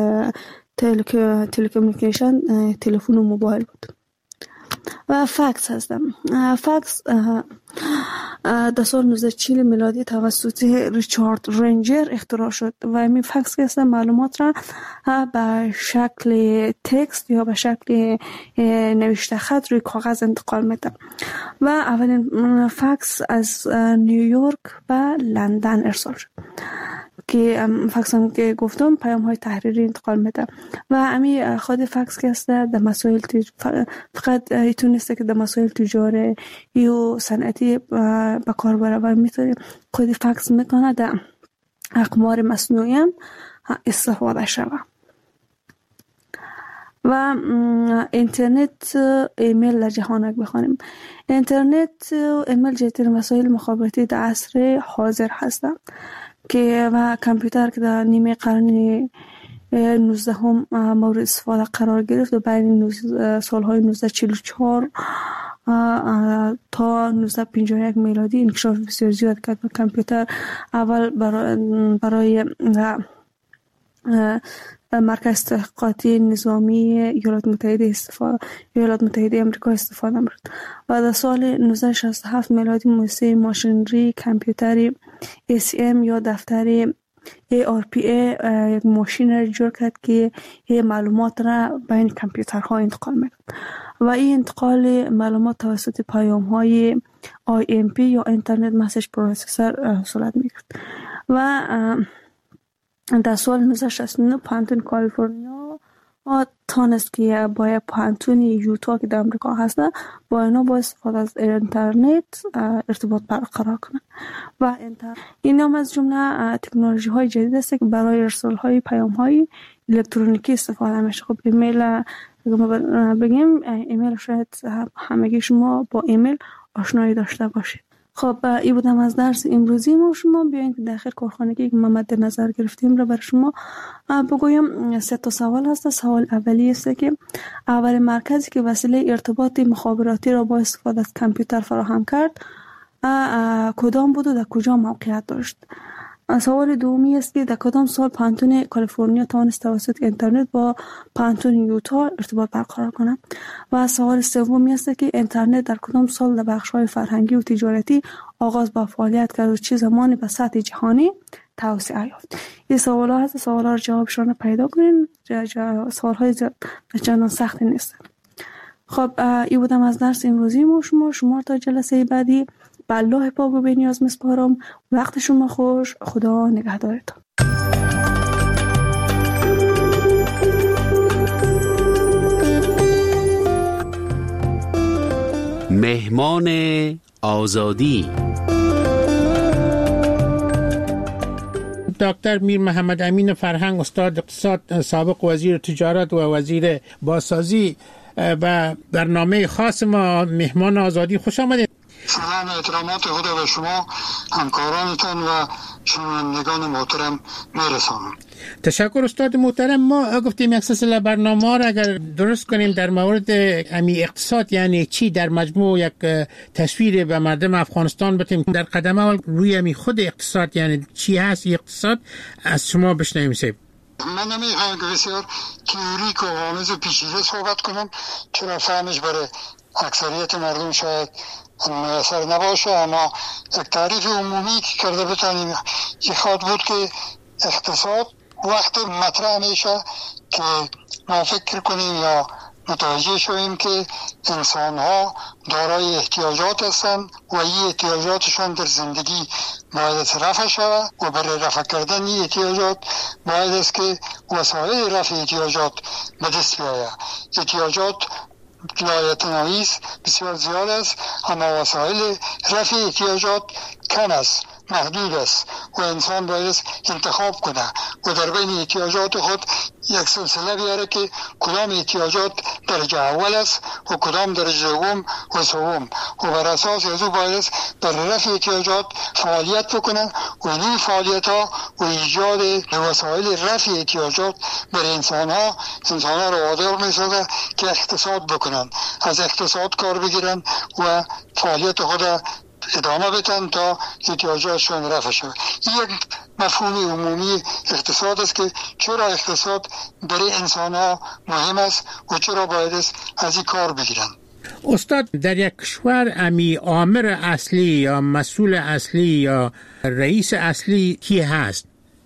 تلکومونیکیشن تلفن و موبایل بود. و فکس هستم. فکس در سال 1940 میلادی توسط ریچارد رنجر اختراع شد و این فکس که هستم معلومات را به شکل تکست یا به شکل نوشته خط روی کاغذ انتقال میده و اولین فکس از نیویورک به لندن ارسال شد که فکس هم که گفتم پیام های تحریری انتقال میده و امی خود فکس که هست در مسائل فقط ایتون نیست که در مسائل تجاری یا صنعتی به کار بره و میتونه خود فکس میکنه در اقمار مصنوعی هم استفاده شود. و اینترنت ایمیل در جهان اگه بخوانیم، اینترنت و ایمیل جهتر مسائل مخابراتی در عصر حاضر هستند که و کامپیوتر که در نیمه قرن 19 هم مورد استفاده قرار گرفت و بین سالهای 1944 تا 1951 میلادی انکشاف بسیار زیاد کرد. و کامپیوتر اول برای مرکز تحقیقاتی نظامی ایالات متحده آمریکا استفاده می‌شد و در سال 1967 میلادی مؤسسه ماشینری کامپیوتری ACM یا دفتر ARPA یک ماشین را جور کرد که این معلومات را بین کامپیوترها انتقال می‌کرد و این انتقال معلومات توسط پیام‌های IMP یا اینترنت مسیج پروسسور صورت می‌گرفت. و در سال 1969 پانتون کالیفرنیا تانست که با پانتون یوتا که در امریکا هسته با اینا با استفاده از اینترنت ارتباط برقرار کنه و این هم از جمله تکنولوژی های جدید است که برای ارسال های پیام های الکترونیکی استفاده میشه. خب ایمیل بگیم ایمیل شاید همگی شما با ایمیل آشنایی داشته باشید. خب این بودم از درس امروزی ما. شما بیاین که داخل کارخانگی که ما مد نظر گرفتیم رو برای شما بگویم. 3 سوال هست. سوال اولی است که اول مرکزی که وسیله ارتباط مخابراتی را با استفاده از کامپیوتر فراهم کرد کدام بود و در کجا موقعیت داشت؟ سوال دومی است که در کدام سال پانتون کالیفرنیا توانست توسط اینترنت با پانتون یوتا ارتباط برقرار کنه؟ و سوال سومی است که اینترنت در کدام سال در بخش‌های فرهنگی و تجارتی آغاز به فعالیت کرد و چه زمانی به سطح جهانی توسعه یافت؟ این سوالا هست. سوالا رو جوابشون پیدا کنین. سوال‌های چندان سختی نیست. خب این بودم از درس امروزی ما. شما تا جلسه بعدی به الله پاک و بی‌نیاز میسپارم. وقت شما خوش. خدا نگهدارتان. مهمان آزادی دکتر میر محمد امین فرهنگ، استاد اقتصاد، سابق وزیر تجارت و وزیر بازسازی، و برنامه خاص ما مهمان آزادی. خوش آمدید. سلام و احترامات خدا به شما، همکارانتان و شنوندگان محترم میرسانم. تشکر استاد محترم. ما گفتیم یک سلسله برنامه را اگر درست کنیم در مورد اقتصاد یعنی چی، در مجموع یک تصویر به مردم افغانستان بدیم. در قدم اول روی خود اقتصاد یعنی چی هست اقتصاد از شما بشنویم. سیب من نمیخواهم که بسیار تئوریک و آمیز و پیچیده صحبت کنم، چرا فهمش برای اکثریت مردم شاید میسر نباشه، اما یک تعریف عمومی که کرده بتانیم این خواد بود که اقتصاد وقت مطرح میشه که ما فکر کنیم یا متوجه شویم که انسان ها دارای احتیاجات هستند و این احتیاجاتشان در زندگی باید رفع شود و برای رفع کردن این احتیاجات باید است که وسایل رفع احتیاجات به دست بیاید. احتیاجات لایتناهی است، بسیار زیاد است، اما وسایل رفع احتیاجات کم است، محدود است و انسان باید انتخاب کنه و در بین احتیاجات خود یک سلسله بیاره که کدام احتیاجات درجه اول است و کدام درجه دوم و سوم و بر اساس از او باید در رفع احتیاجات فعالیت بکنه و این فعالیت ها و ایجاد وسایل رفع احتیاجات برای انسان ها رو وادار میسازه که اقتصاد بکنن، از اقتصاد کار بگیرن و فعالیت خود ادامه بدن تا احتیاجاتشون رفع شود. این یک مفهوم عمومی اقتصاد است که چرا اقتصاد برای انسان ها مهم است و چرا باید از این کار بگیرن. استاد، در یک کشور آمر اصلی یا مسئول اصلی یا رئیس اصلی کی هست؟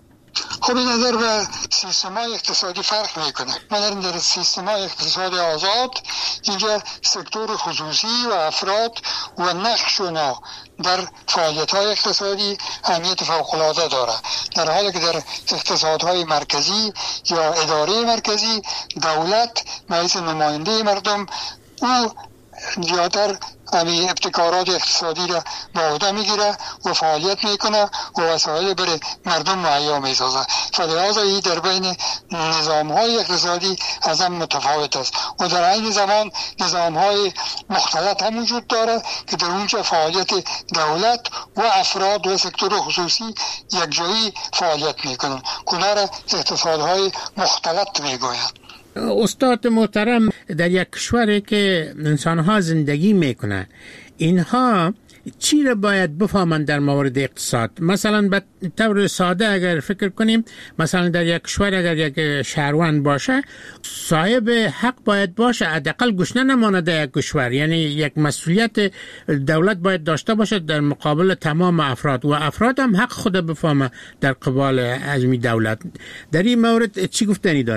خب این نظر به سیستم‌های اقتصادی فرق میکنه. مثلا در سیستم‌های اقتصادی آزاد اینجا سکتور خصوصی و افراد و نقش اونا در فعالیت‌های اقتصادی اهمیت فوق‌العاده داره، در حالی که در اقتصادهای مرکزی یا اداره مرکزی دولت مثل نماینده مردم او زیادتر ابتکارات اقتصادی را به عهده میگیره و فعالیت میکنه و وسایل برای مردم مهیا میسازه. فلذا این در بین نظام‌های اقتصادی از هم متفاوت است و در این زمان نظام‌های مختلط هم وجود داره که در اونجا فعالیت دولت و افراد و سکتور خصوصی یک جایی فعالیت میکنن. کنار اقتصادهای مختلط میگویند. استاد محترم، در یک کشوری که انسان‌ها زندگی میکنن، اینها چی را باید بفهمن در مورد اقتصاد؟ مثلا به طور ساده اگر فکر کنیم، مثلا در یک کشور اگر یک شهروند باشه، صاحب حق باید باشه، حداقل گشنه نمانه در یک کشور، یعنی یک مسئولیت دولت باید داشته باشه در مقابل تمام افراد و افراد هم حق خود بفهمه در قبال از دولت. در این مورد چی گفتنی دارین؟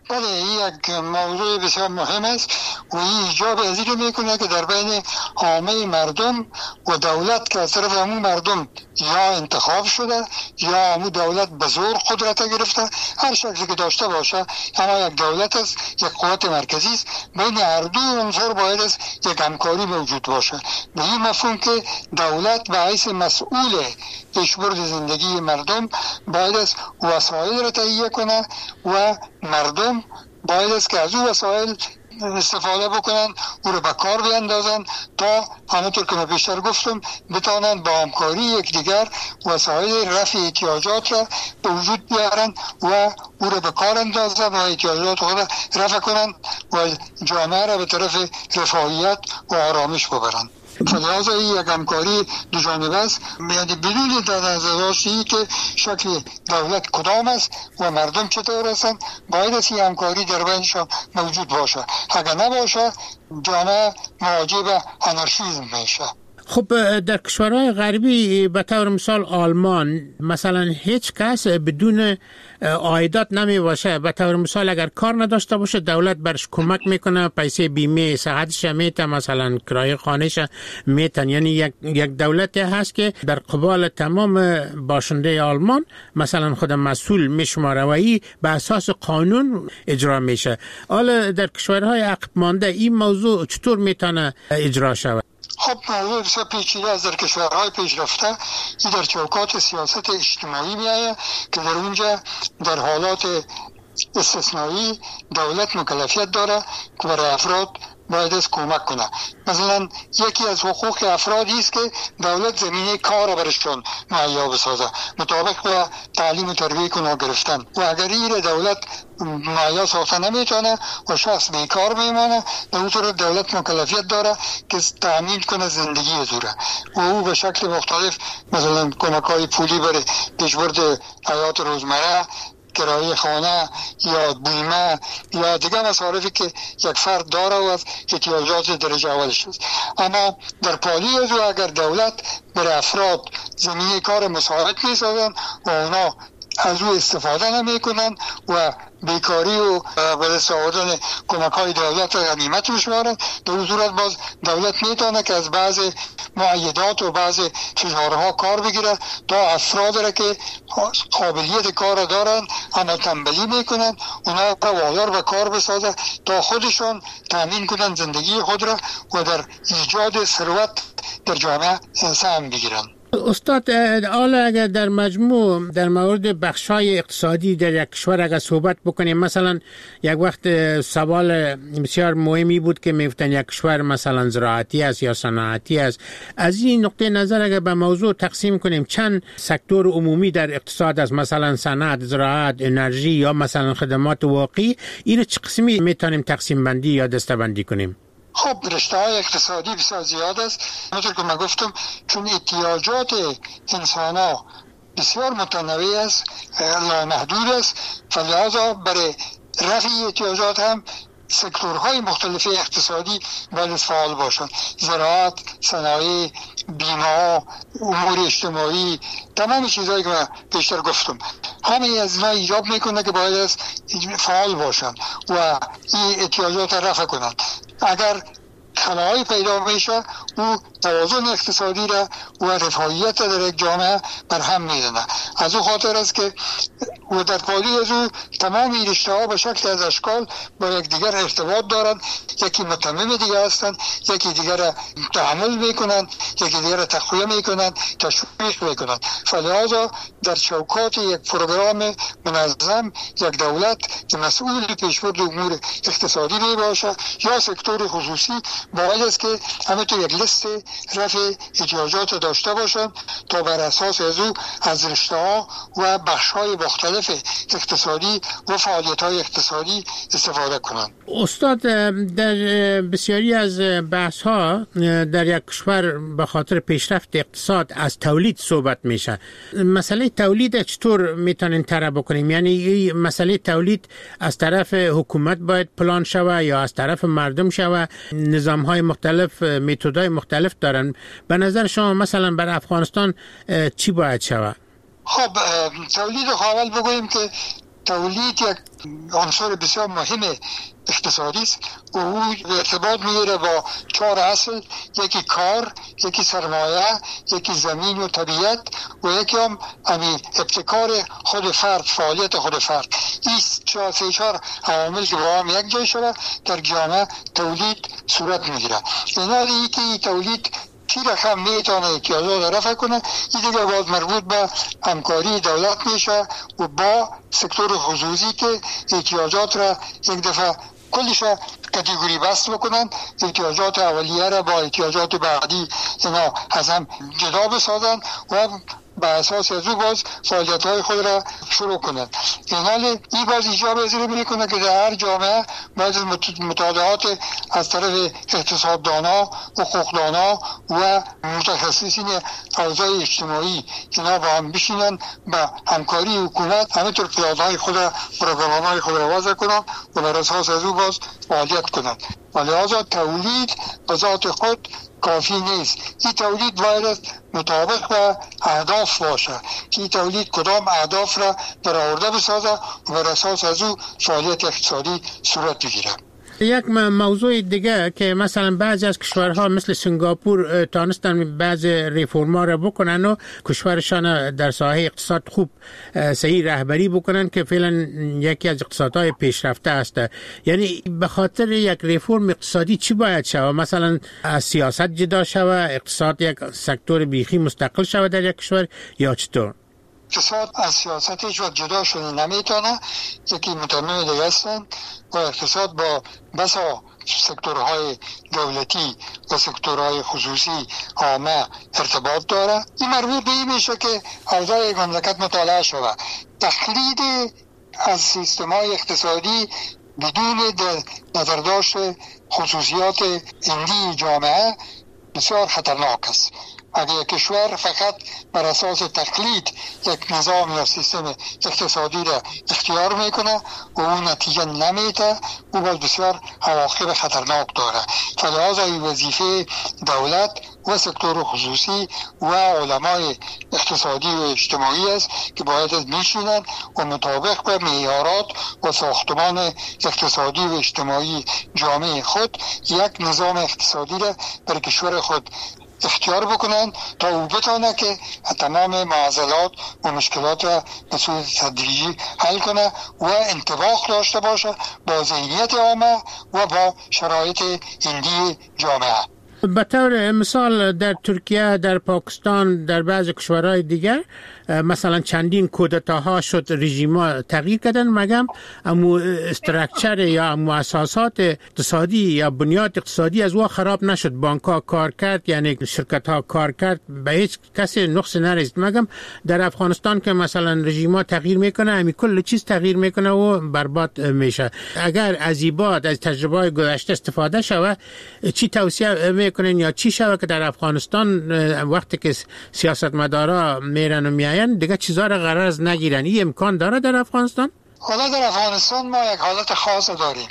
بله، این یک موضوع بسیار مهم است و این ایجاب از این میکنه که در بین عامه مردم و دولت که از طرف همون مردم یا انتخاب شده یا همون دولت به زور قدرت گرفته، هر شکلی که داشته باشه، اما یک دولت است، یک قوت مرکزی است، بین هر دو عنصر باید است یک همکاری موجود باشه. به این مفهوم که دولت به حیث مسئول پیشبرد زندگی مردم باید است وسایل را تهیه کنه و مردم باید است که از او وسایل استفاده بکنن، او رو به کار بیندازن تا همونطور که من بیشتر گفتم بتانند با همکاری یکدیگر وسایل رفع احتیاجات را به وجود بیارن و او رو به کار اندازن و احتیاجات خود رفع کنن و جامعه را به طرف رفاهیت و آرامش ببرن. لذا این یک همکاری دو جانبه است، یعنی بدون در نظر داشتی که شکل دولت کدام است و مردم چطور هستند، باید است این همکاری در بینشان موجود باشه. اگر نباشه جامعه مواجه به آنارشیسم میشه. خب در کشورهای غربی به طور مثال آلمان مثلا هیچ کس بدون عایدات نمی باشه. به طور مثال اگر کار نداشته باشه دولت برش کمک میکنه، پیسه بیمه صحتش میته، مثلا کرایه خانهش میتن. یعنی یک دولتی هست که در قبال تمام باشنده آلمان مثلا خود مسئول میشماره و این به اساس قانون اجرا میشه. حالا در کشورهای عقب مانده این موضوع چطور میتونه اجرا شود؟ خب موضوع بسیار پیچیده است. در کشورهای پیشرفته این در چوکات سیاست اجتماعی میآید که در اونجا در حالات استثنایی دولت مکلفیت داره که برای افراد باید از کمک کنه. مثلا یکی از حقوق افرادی است که دولت زمینه کار برشون مهیا بسازه مطابق با تعلیم و تربیت کنه گرفتن، و اگر این دولت مهیا ساخته نمیتونه و شخص بیکار میمانه، در اون صورت دولت مکلفیت داره که تامین کنه زندگی از او و او به شکل مختلف مثلا کمک‌های پولی برای پیشبرد حیات روزمره، کرایه خانه یا بیمه یا دیگر مصارفی که یک فرد داره و از احتیاجات درجه اولش است. اما در پالی از او اگر دولت برای افراد زمینه کار مساعد می‌سازن و اونا از او استفاده نمی کنن و بیکاری و به دست آوردن کمک‌های دولت را غنیمت می‌شمارند، در این صورت باز دولت میتونه که از بعض معایدات و بعض فشارها کار بگیره تا افراد را که قابلیت کار دارن اما تنبلی میکنن اونا را وادار به کار بسازه تا خودشان تامین کنن زندگی خود را و در ایجاد ثروت در جامعه سهم بگیرن. استاد، حالا اگر در مجموع در مورد بخش‌های اقتصادی در یک کشور اگر صحبت بکنیم، مثلا یک وقت سوال بسیار مهمی بود که می‌گفتن یک کشور مثلا زراعتی است یا صنعتی است. از این نقطه نظر اگر به موضوع تقسیم کنیم چند سکتور عمومی در اقتصاد است، مثلا صنعت، زراعت، انرژی یا مثلا خدمات واقعی، این چه قسمی میتونیم تقسیم بندی یا دسته‌بندی کنیم؟ خب رشته‌های اقتصادی بسیار زیاد است. همونطور که من گفتم چون احتیاجات انسان‌ها بسیار متنوع است، نامحدود است، فلذا برای رفع احتیاجات هم سکتورهای مختلف اقتصادی باید فعال باشند. زراعت، صنایع، بیمه، امور اجتماعی، تمام چیزهایی که من پیشتر گفتم، همه از اینا ایجاب میکنه که باید فعال باشند و این احتیاجات رفع کنند. اگر خلایی پیدا میشه او توازن اقتصادی را و رفاهیت در یک جامعه بر هم میزنه. از او خاطر است که و در پالی از او تمام این رشته ها به شکل از اشکال با یک دیگر ارتباط دارند، یکی متمم دیگر هستند، یکی دیگر را تحمل میکنند، یکی دیگر را تقویه میکنند، تشویق میکنند. فلذا در چوکات یک پروگرام منظم یک دولت که مسئول پیشبرد امور اقتصادی می باشه یا سکتور خصوصی باید است که همینطور یک لیست رفع احتیاجات داشته باشند تا بر اساس از او از رشته‌ها و بخش‌های مختلف اقتصادی و فعالیت‌های اقتصادی استفاده کنند. استاد، در بسیاری از بحث‌ها در یک کشور به خاطر پیشرفت اقتصاد از تولید صحبت میشه. مسئله تولید چطور میتونیم طرح بکنیم؟ یعنی مسئله تولید از طرف حکومت باید پلان شوه یا از طرف مردم شوه؟ نظام‌های مختلف متدهای مختلف دارن. به نظر شما مثلا برای افغانستان چی باید شوه؟ خب تولید اول بگوییم که تولید یک عنصر بسیار مهم اقتصادی است و او ارتباط میگیره با 4 اصل: یکی کار، یکی سرمایه، یکی زمین و طبیعت و یکی هم ابتکار خود فرد، فعالیت خود فرد. این 4 عوامل که با هم یک جای شده در جامعه تولید صورت میگیره. این که تولید چی رقم میتونه احتیاجات رفع کنه، این دیگه باید مربوط به همکاری دولت میشه و با سکتور خصوصی که احتیاجات را یک دفعه کلش کاتگوری بست بکنن، احتیاجات اولیه را با احتیاجات بعدی اینا از هم جدا بسازن و به اساس از او باز فعالیت های خود را شروع کنند. این حال این باز ایجاب پذیری میکنه که در هر جامعه باید مطالعات از طرف اقتصاددانا، حقوقدانا و متخصصین اوضاع اجتماعی اینا با هم بشینن به همکاری حکومت همینطور پیادهای خود را، پروگرام‌های خود را وضع کنند و بر اساس از او باز فعالیت کنند. و لحاظا تولید به ذات خود کافی نیست. این تولید باید مطابق به اهداف باشه که این تولید کدام اهداف را برآورده بسازه و بر اساس از او فعالیت اقتصادی صورت بگیره. یک موضوع دیگه که مثلا بعضی از کشورها مثل سنگاپور تانستن بعض ریفورما را بکنن و کشورشان در ساحه اقتصاد خوب صحیح رهبری بکنن که فعلا یکی از اقتصادهای پیشرفته است. یعنی به خاطر یک ریفورم اقتصادی چی باید شود؟ مثلا از سیاست جدا شود، اقتصاد یک سکتور بیخی مستقل شود در یک کشور یا چطور؟ اقتصاد از سیاست هیچ وقت جدا شده نمیتونه، یکی متمم دیگه هستن و اقتصاد با بسا سکتورهای دولتی و سکتورهای خصوصی عامه ارتباط داره. این مربوط به این میشه که اوضاع مملکت مطالعه شده. تقلید از سیستم‌های اقتصادی بدون نظرداشت خصوصیات عمده جامعه بسیار خطرناک است. اگر کشور فقط بر اساس تقلید یک نظام یا سیستم اقتصادی را اختیار میکنه و اون نتیجه نمیده، او باز بسیار عواقب خطرناک داره. فلذا این وظیفه دولت و سکتور خصوصی و علمای اقتصادی و اجتماعی است که باید میشینن و مطابق به معیارات و ساختمان اقتصادی و اجتماعی جامعه خود یک نظام اقتصادی را برای کشور خود اختیار بکنن تا او بتونه که تمام معضلات و مشکلات را به صورت تدریجی حل کنه و انطباق داشته باشه با ذهنیت عامه و با شرایط عمده جامعه. به طور مثال در ترکیه، در پاکستان، در بعض کشورهای دیگر مثلا چندین کودتاها شد، رژیم‌ها تغییر کردن، مگم امو استراکچر یا امو اساسات اقتصادی یا بنیاد اقتصادی از وا خراب نشد. بانک‌ها کار کرد، یعنی شرکت‌ها کار کرد، به هیچ کسی نقص نرسید. مگم در افغانستان که مثلا رژیم‌ها تغییر میکنه، همین کل چیز تغییر میکنه و برباد میشه. اگر از ایباد از تجربه‌های گذشته استفاده شود، چی توصیه میکنین یا چی شود که در افغانستان وقتی که سیاستمدارا میرن و میاین دیگه چیزا را غرض نگیرن؟ این امکان داره در افغانستان؟ حالا در افغانستان ما یک حالت خاص داریم.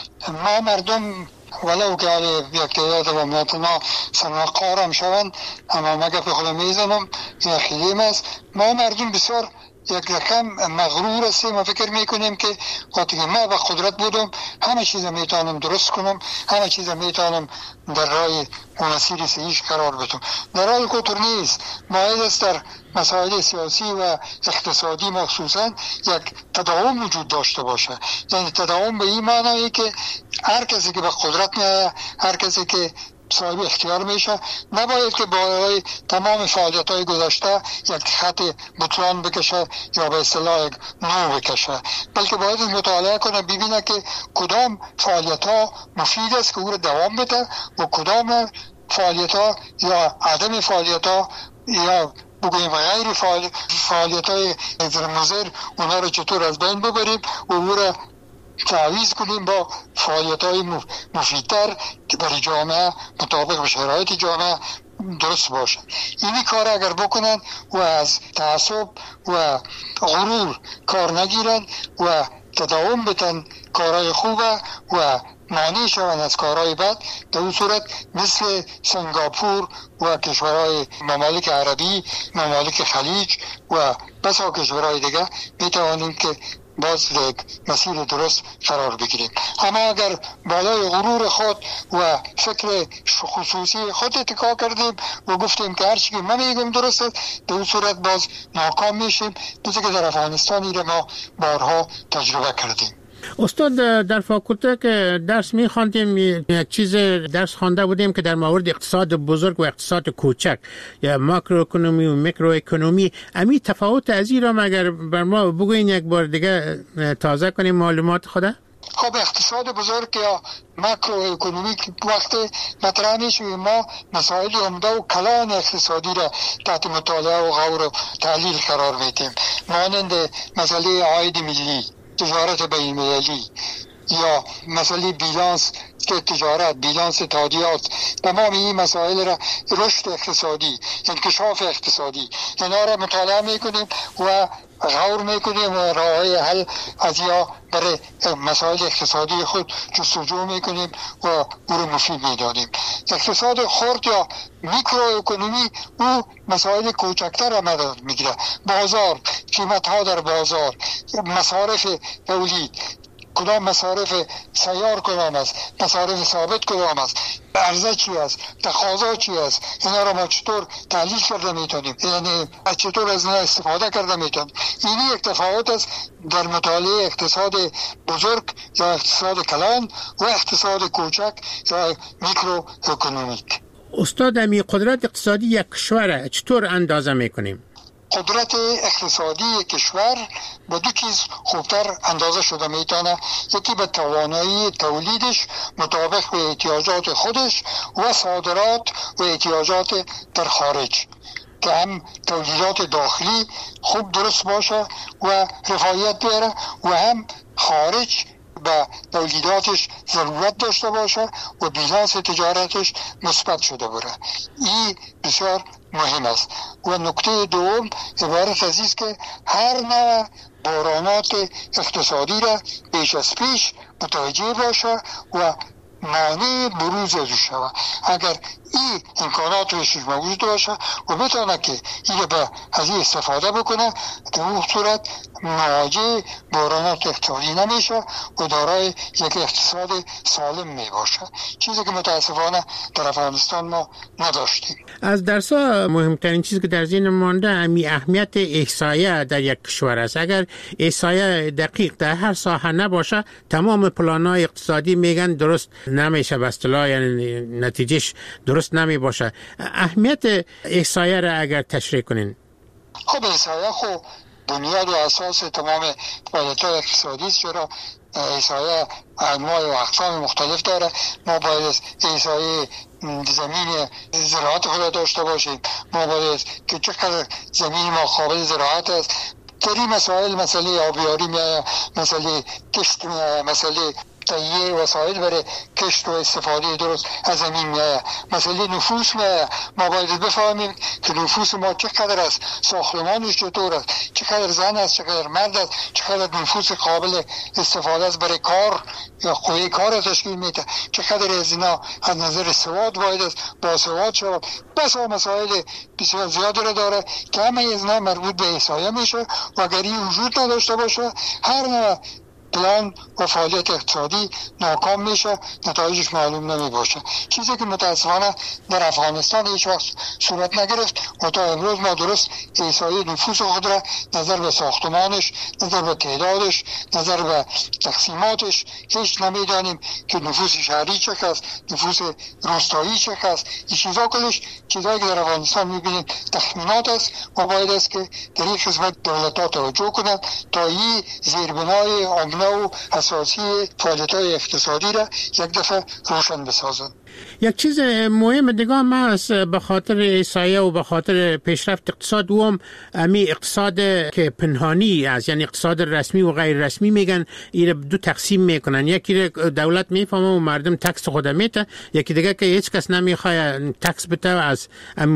ما مردم ولو که یک تعداد و متنا صنعتکار هم شوند، اما مگه به خودم میزنم این خیلیم است. ما مردم بسیار یک رقم مغرور هستیم و فکر میکنیم که وقتی که ما به قدرت بودم همه چیز میتونم درست کنم، همه چیز میتونم در راه مسیر صحیح قرار بدم. در حالی که طور نیست. باید است در مسائل سیاسی و اقتصادی مخصوصا یک تداوم وجود داشته باشه. یعنی تداوم به این معنی که هر کسی که به قدرت میاد، هر کسی که صاحب اختیار میشه، نباید که با تمام فعالیت‌های گذشته یک خط بطلان بکشه یا به اصطلاح یک نو بکشه، بلکه باید مطالعه کنه ببینه که کدام فعالیت‌ها مفید است که او را دوام بده و کدام فعالیت‌ها یا عدم فعالیت‌ها یا بگوییم غیر فعالیت‌های مضر اونا را چطور از بین ببریم و او را تعویض کنیم با فعالیت‌های مفیدتر که برای جامعه مطابق به شرایط جامعه درست باشه. اینی کار اگر بکنن و از تعصب و غرور کار نگیرن و تداوم بتن کارهای خوبه و معنی شوند از کارهای بد، در اون صورت مثل سنگاپور و کشورهای ممالک عربی، ممالک خلیج و بسا کشورهای دیگه میتوانیم که باز یک مسیر درست قرار بگیریم. اما اگر بالای غرور خود و فکر خصوصی خود اتکا کردیم و گفتیم که هر چی که من میگم درست است، به اون صورت باز ناکام میشیم، چیزی که در افغانستان ما بارها تجربه کردیم. استاد، در فاکولته که درس می‌خواندیم یک چیز درس خوانده بودیم که در مورد اقتصاد بزرگ و اقتصاد کوچک یا ماکرواکونومی و میکرواکونومی، امی تفاوت از این را اگر بر ما بگوین یک بار دیگه تازه کنیم معلومات خود؟ خب اقتصاد بزرگ یا ماکرواکونومی وقتی مطرح میشه ما مسائل عمده و کلان اقتصادی را تحت مطالعه و غور و تحلیل قرار میدیم، مانند مسئله عاید ملی، تجارت بین‌المللی یا مسئله بیلانس تجارت، بیلانس تادیات، تمام این مسائل را رشد اقتصادی، انکشاف اقتصادی، اینا را مطالعه میکنیم و غور میکنیم و راه‌های حل از یا برای مسائل اقتصادی خود جستجو میکنیم و او را مفید میدانیم. اقتصاد خرد یا میکرواکونومی او مسائل کوچکتر را مدد میگیره، بازار، قیمت ها در بازار، مصارف تولید، کدام مصارف سیار کدام است، مصارف ثابت کدام است، عرضه چی است، تقاضا چی است، اینا را ما چطور تحلیل کرده میتونیم، یعنی چطور از اینا استفاده کرده میتونیم. این یک تفاوت است در مطالعه اقتصاد بزرگ یا اقتصاد کلان و اقتصاد کوچک یا میکرواکونومیک. استاد، امی قدرت اقتصادی یک کشور چطور اندازه میکنیم؟ قدرت اقتصادی کشور به دو چیز خوبتر اندازه شده میتونه، یکی به توانایی تولیدش مطابق به احتیاجات خودش و صادرات و احتیاجات در خارج، که هم تولیدات داخلی خوب درست باشه و رفاهیت بیاره و هم خارج به تولیداتش ضرورت داشته باشه و بیلانس تجارتش مثبت شده بره. این بسیار مهم است. و نکته دوم عبارت از است که هر نوع بحرانات اقتصادی را پیش از پیش متوجه باشه و مانع بروز از شود. اگر این امکانات روش موجود باشه و بتونه که این به از این استفاده بکنه، در اون صورت مواجه بحرانات اقتصادی نمیشه و دارای یک اقتصاد سالم می باشه، چیزی که متاسفانه در افغانستان ما نداشتیم. از درس‌ها مهمترین چیزی که در ذهن مانده امی اهمیت احصایه در یک کشور است. اگر احصایه دقیق در هر ساحه نباشه، تمام پلان‌های اقتصادی میگن درست نمیشه، به اصطلاح یعنی نتیجهش درست نمی باشه. اهمیت احصایه را اگر تشریح کنین. خب احصایه خب بنیاد و اساس تمام فعالیت‌های اقتصادی است، چرا احصایه انواع و اقسام مختلف داره. ما باید احصایه زمین زراعت خود داشته باشیم، ما باید که چقدر زمین ما قابل زراعت است. در این مسائل مسئله آبیاری میاد، مسئله کشت میاد، مسئله تهیه وسایل برای کشت و استفاده درست از زمین میاد، مسئله نفوس میاد. ما باید بفهمیم که نفوس ما چقدر است، ساختمانش چطور است، چقدر زن است، چقدر مرد است، چقدر نفوس قابل استفاده است برای کار یا قوه کار تشکیل میده، چقدر از اینا از نظر سواد باید است با سواد شود. بس مسائل بسیار زیادی را داره که همه از اینا مربوط به احصایه میشه و اگر این وجود نداشته باشه هر نوع پلان و فعالیت اقتصادی ناکام میشه، نتایجش معلوم نمی باشه. چیزی که متاسفانه در افغانستان هیچ وقت صورت نگرفت و تا امروز ما درست احصایه نفوس خود را نظر به ساختمانش، نظر به تعدادش، نظر به تقسیماتش هیچ نمیدانیم که نفوس شهری چه است، نفوس روستایی چه است. این چیزا کلش چیزایی که در افغانستان میبینیم تخمینات است و باید است که در این خدمت دولت‌ها توجه کنند تا این زیربنای عامه و اساسی فعالیت‌های اقتصادی را یک دفعه روشن بسازند. یک چیز مهم دیگه هم هست به خاطر احصایه و به خاطر پیشرفت اقتصاد و هم امی اقتصاد که پنهانی است، یعنی اقتصاد رسمی و غیر رسمی میگن. این دو تقسیم میکنن، یکی دولت میفهمه و مردم تکس خود میته، یکی دیگه که هیچ کس نمیخواد تکس بده و از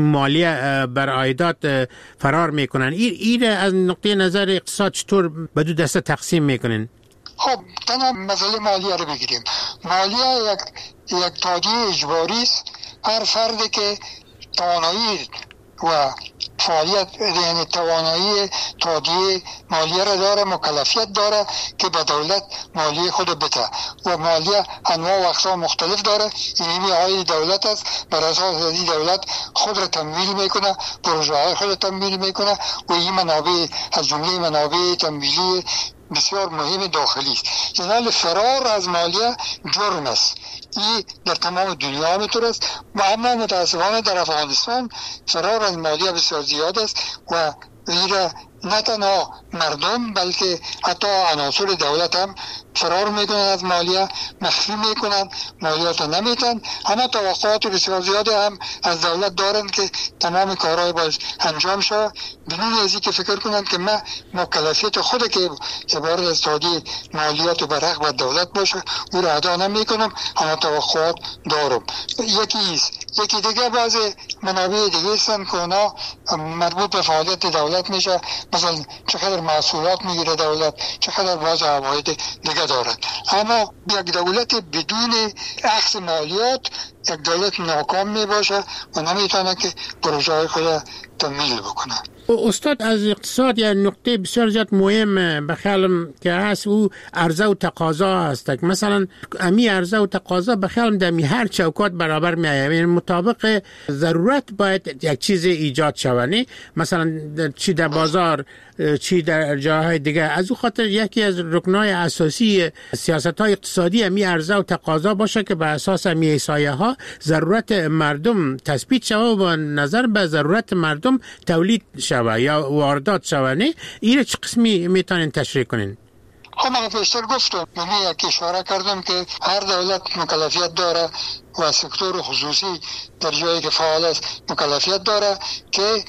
مالیه بر عایدات فرار میکنن. این از نقطه نظر اقتصاد چطور به دو دسته تقسیم میکنن؟ خب تنها مسئله مالیه رو بگیریم. مالیه یک تادیه اجباری است. هر فردی که توانایی و فعالیت یعنی توانایی تادیه مالیه را داره، مکلفیت داره که به دولت مالیه خود بده و مالیه انواع و اقسام مختلف داره. این های دولت است، بر اساس این دولت خود را تمویل میکنه، پروژه های خود را تمویل میکنه و این منابع از جمله منابع تمویلی بسیار مهم داخلی است. جنال فرار از مالیه جرم است. این در تمام دنیا همینطور است و اما متاسفانه در افغانستان فرار از مالیه بسیار زیاد است و این را نه تنها مردم بلکه حتی عناصر دولت هم فرار میکنن از مالیه، مخفی میکنن، مالیات نمیتن. اما توقعات بسیار زیاده هم از دولت دارند که تمام کارهای باید انجام شود بدون از اینکه فکر کنن که من مکلفیت خود که عبارت از تادیه مالیات و برحق باید دولت باشه او را ادا نمیکنم، اما توقعات دارم. یکی دیگه بعض منابع دیگه هستن که اونا مربوط به فعالیت دولت میشه، مثلا چقدر محصولات میگیره دولت، چقدر بعض عواید دیگه دارد. اما یک دولت بدون اخذ مالیات یک دولت ناکام میباشه و نمیتونه که پروژه های خود تمویل بکنه. استاد از اقتصاد یا نقطه بسیار زیاد مهم به خیالم که هست او عرضه و تقاضا هست. مثلا امی عرضه و تقاضا به خیالم در هر چوکات برابر می آید، یعنی مطابق ضرورت باید یک چیز ایجاد شود، مثلا چی در بازار چی در جاهای دیگه. از او خاطر یکی از رکنهای اساسی سیاست‌های اقتصادی امی عرضه و تقاضا باشه که به اساس امی احصایه ها ضرورت مردم تثبیت شود و با نظر به ضرورت مردم تولید شود یا واردات شود. این چه قسمی میتونین تشریح کنین؟ خب من پیشتر گفتم، یعنی یک اشاره کردم که هر دولت مکلفیت داره و سکتور خصوصی در جایی که فعال است مکلفیت داره که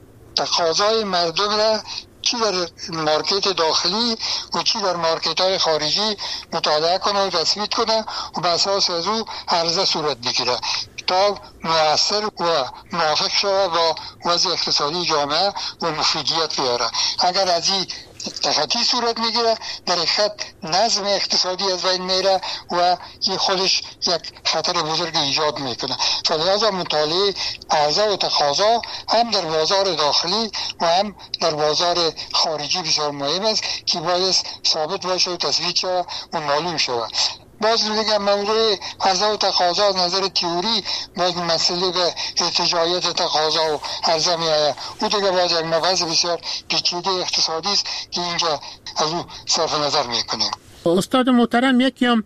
تقاضای مردم را چی در مارکت داخلی و چی در مارکت های خارجی مطالعه کنه و تثبیت کنه و به اساس از او عرضه صورت بگیره تا مؤثر و موافق شود با وضع اقتصادی جامعه و مفیدیت بیاره. اگر از این تخطی صورت میگیره در حقیقت نظم اقتصادی از بین میره و این خودش یک خطر بزرگ ایجاد میکنه. فلذا مطالعه عرضه و تقاضا هم در بازار داخلی و هم در بازار خارجی بسیار مهم است که باید ثابت باشه و تثبیت شود و معلوم شود. باز دیگه موضوع عرضه و تقاضا از نظر تئوری باز مسئله به ارتجاعیت تقاضا و عرضه می آید. او دیگه باز یک مبحث بسیار پیچیده اقتصادی است که اینجا از او صرف نظر می کنیم. استاد محترم، یکی هم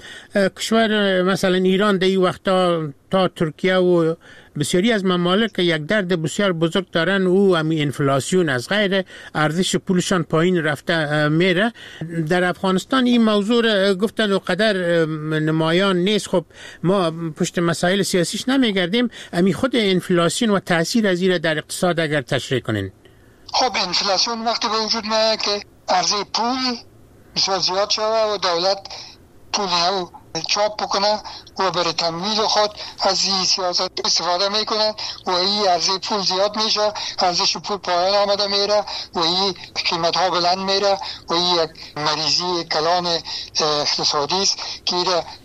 کشور مثلا ایران در این وقتا تا ترکیه و بسیاری از ممالک یک درد بسیار بزرگ دارن، او همی انفلاسیون از غیر ارزش پولشان پایین رفته میره. در افغانستان این موضوع گفتن و قدر نمایان نیست. خب ما پشت مسائل سیاسیش نمیگردیم، همی خود انفلاسیون و تاثیر از این در اقتصاد اگر تشریح کنین. خب انفلاسیون وقتی به وجود میاد که عرضه پول بسیار زیاد شده و دولت پول نو چاپ بکنه و برای تمویل خود از این سیاست استفاده میکنه و این عرضه پول زیاد میشه، ارزش پول پایین آمده میره و این قیمت ها بلند میره و این یک مریضی کلان اقتصادی است که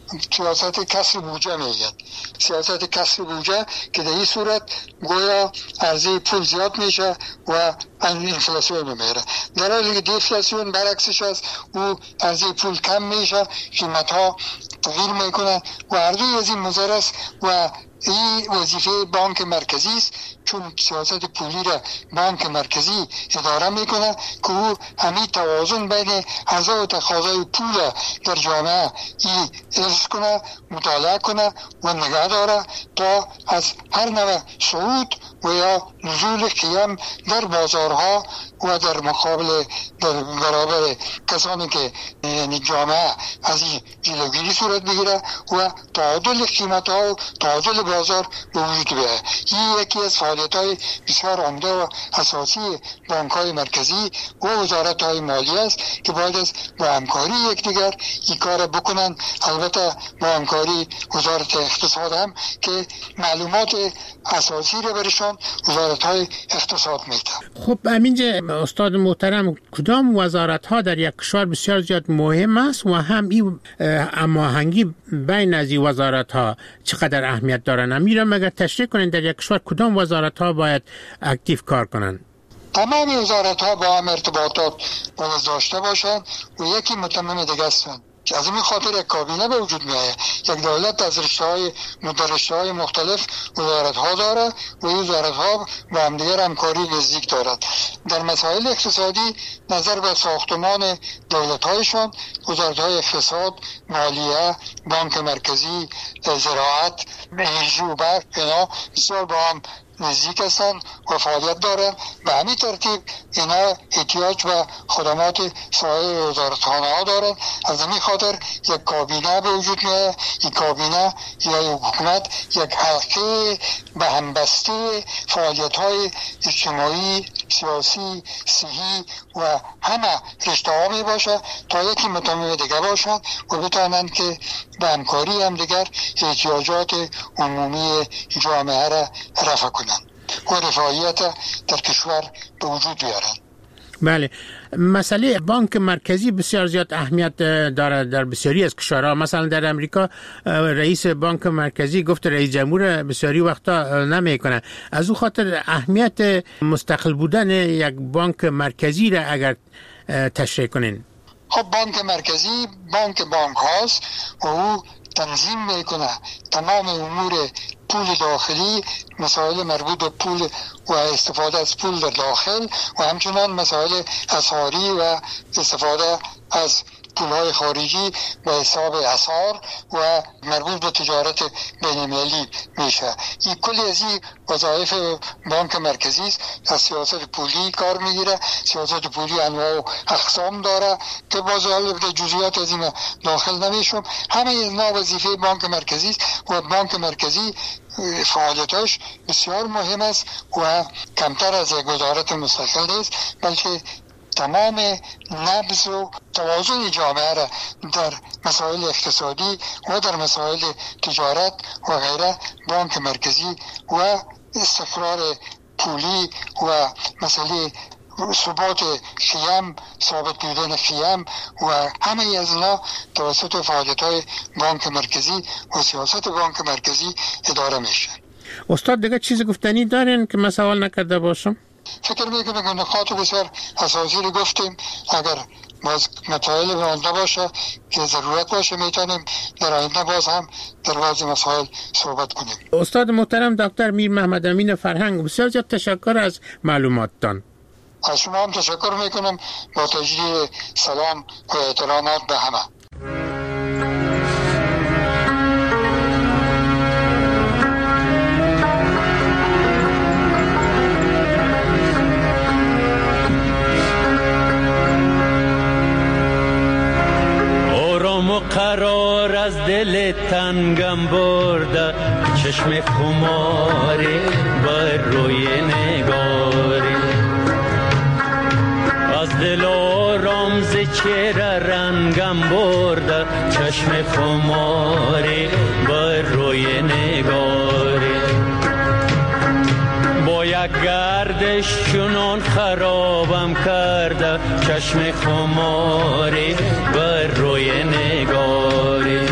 سیاست کسر بودجه میگن. سیاست کسر بودجه که در این صورت گویا عرضه پول زیاد میشه و انفلاسیون میره، در حالی که دیفلاسیون برعکسش است، او عرضه پول کم میشه، قیمت ها تغییر میکنه و هر دوی از این مضر است و این وظیفه بانک مرکزی است، چون سیاست پولی را بانک مرکزی اداره میکنه که او همین توازن بین عرضه و تقاضای پول در جامعه این حفظ کنه، مطالعه کنه و نگاه داره تا از هر نوع صعود و یا نزول قیم در بازارها و در مقابل در برابر کسانی که یعنی جامعه از این جلوگیری صورت بگیره و تعادل قیمت ها و تعادل بازار به وجود بیاید. این یکی از فعالیت های بسیار عمده و اساسی بانک های مرکزی و وزارت های مالی است که باید از با همکاری یکدیگر این کار بکنن. البته با همکاری وزارت اقتصاد هم که معلومات اساسی را برشان باشن وزارت‌های اقتصاد میتن. خب همینجا استاد محترم، کدام وزارت‌ها در یک کشور بسیار زیاد مهم است و هم این هماهنگی بین از این وزارت‌ها چقدر اهمیت دارن؟ میرم اگر تشریح کنین در یک کشور کدام وزارت‌ها باید اکتیو کار کنن؟ تمام وزارت‌ها با هم ارتباطات باید داشته باشند و یکی متمم دیگه هستند. از این خاطر یک کابینه به وجود میآید. یک دولت از رشته‌های مختلف وزارت‌ها داره و این وزارت‌ها با هم دیگر همکاری نزدیک دارد. در مسائل اقتصادی نظر به ساختمان دولت‌هایشان، وزارت‌های اقتصاد، مالیه، بانک مرکزی، زراعت، انرژی و برق اینا بسیار با هم نزدیک هستند و فعالیت دارند. به همین ترتیب اینا احتیاج و خدمات سایر وزارتخانه‌ها دارند. از همین خاطر یک کابینه به وجود میاد. این کابینه یا یک حکومت یک حلقه به همبسته فعالیت‌های اجتماعی، سیاسی، صحی و همه رشته‌ها می باشه تا یکی متمم دیگر باشند و بتوانند که به همکاری هم دیگر احتیاجات عمومی جامعه را رفع کنند و رفاهیت در کشور به وجود بیارند. بله، مسئله بانک مرکزی بسیار زیاد اهمیت دارد در بسیاری از کشورها. مثلا در امریکا رئیس بانک مرکزی گفت رئیس جمهور بسیاری وقتا نمیکنه. از او خاطر اهمیت مستقل بودن یک بانک مرکزی را اگر تشریح کنین. خب بانک مرکزی بانک هاست و او تنظیم میکنه تمام امور پول داخلی، مسائل مربوط به پول و استفاده از پول در داخل و همچنان مسائل اسعاری و استفاده از پولهای خارجی و حساب اسعار و مربوط به تجارت بین‌المللی میشه. این کلی از این وظایف بانک مرکزی است. از سیاست پولی کار میگیره. سیاست پولی انواع و اقسام داره که باز البته جزئیات از این داخل نمیشم. همه اینا وظیفه بانک مرکزی است و بانک مرکزی فعالیتاش بسیار مهم است و کمتر از یک وزارت مستقل نیست، بلکه تمام نبض و توازن جامعه را در مسائل اقتصادی و در مسائل تجارت و غیره بانک مرکزی و استقرار پولی و مسئله ثبات خیام، ثابت بودن خیام و همه از اینا توسط فعالیت‌های بانک مرکزی و سیاست بانک مرکزی اداره میشه. استاد دیگه چیز گفتنی دارین که من سوال نکرده باشم؟ فکر میکنم که نکات بسیار اساسی رو گفتیم. اگر باز مسائل مانده باشه که ضرورت باشه میتونیم در آینده باز هم در بعضی مسائل صحبت کنیم. استاد محترم دکتر میر محمد امین فرهنگ، بسیار زیاد تشکر از معلوماتتان. از شما هم تشکر میکنم. با تجدید سلام و احترامات به همه. قرار از دل تنگم برده، چشم خماری بر روی نگاری، از دل آرام ز چهره رنگم برده، چشم خماری بر روی نگاری، با یک گردش چنان خرابم کرده، چشم خماری بر روی نگاری،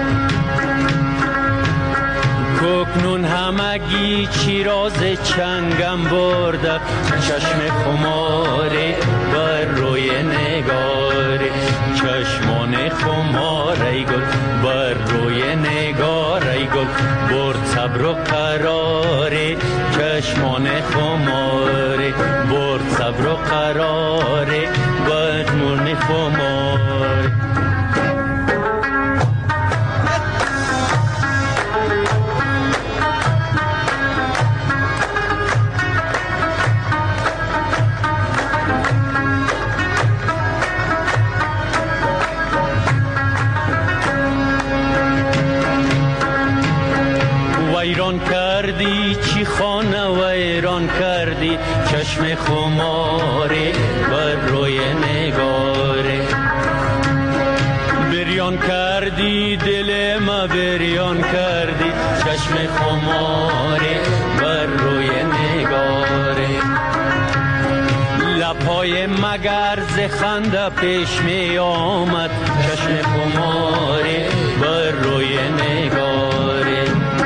کوکنون همگی چیراز چنگم برده، چشم خماری بر روی نگاری، چشمان خماری گل بر روی نگاری گل برد صبر و قراری، چشمان خماری برد صبر و قراری بدمون خماری. ویران کردی چی خانه ویران کردی، چشم خماری بر روی نگاری، بریان کردی دل ما بریان کردی، چشم خماری بر روی نگاری، اگر ز خنده پیش می آمد چشم خماره بر روی نگاره.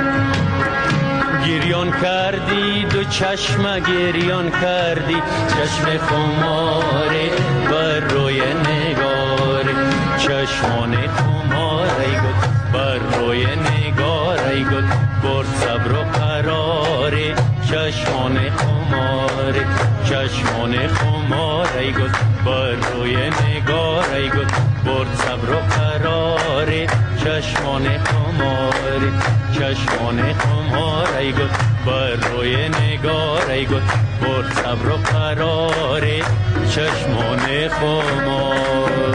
گریان کردی دو چشم گریان کردی چشم خماره بر روی نگاره. چشمان خماره گل بر روی نگاره گل برد صبر و قراره. چشمان خماره چشمان خماره گل بر روی نگاره گل برد صبر و قراره. چشمان خماره چشمان خماره گل بر روی نگاره گل برد صبر و قراره. چشمان خماره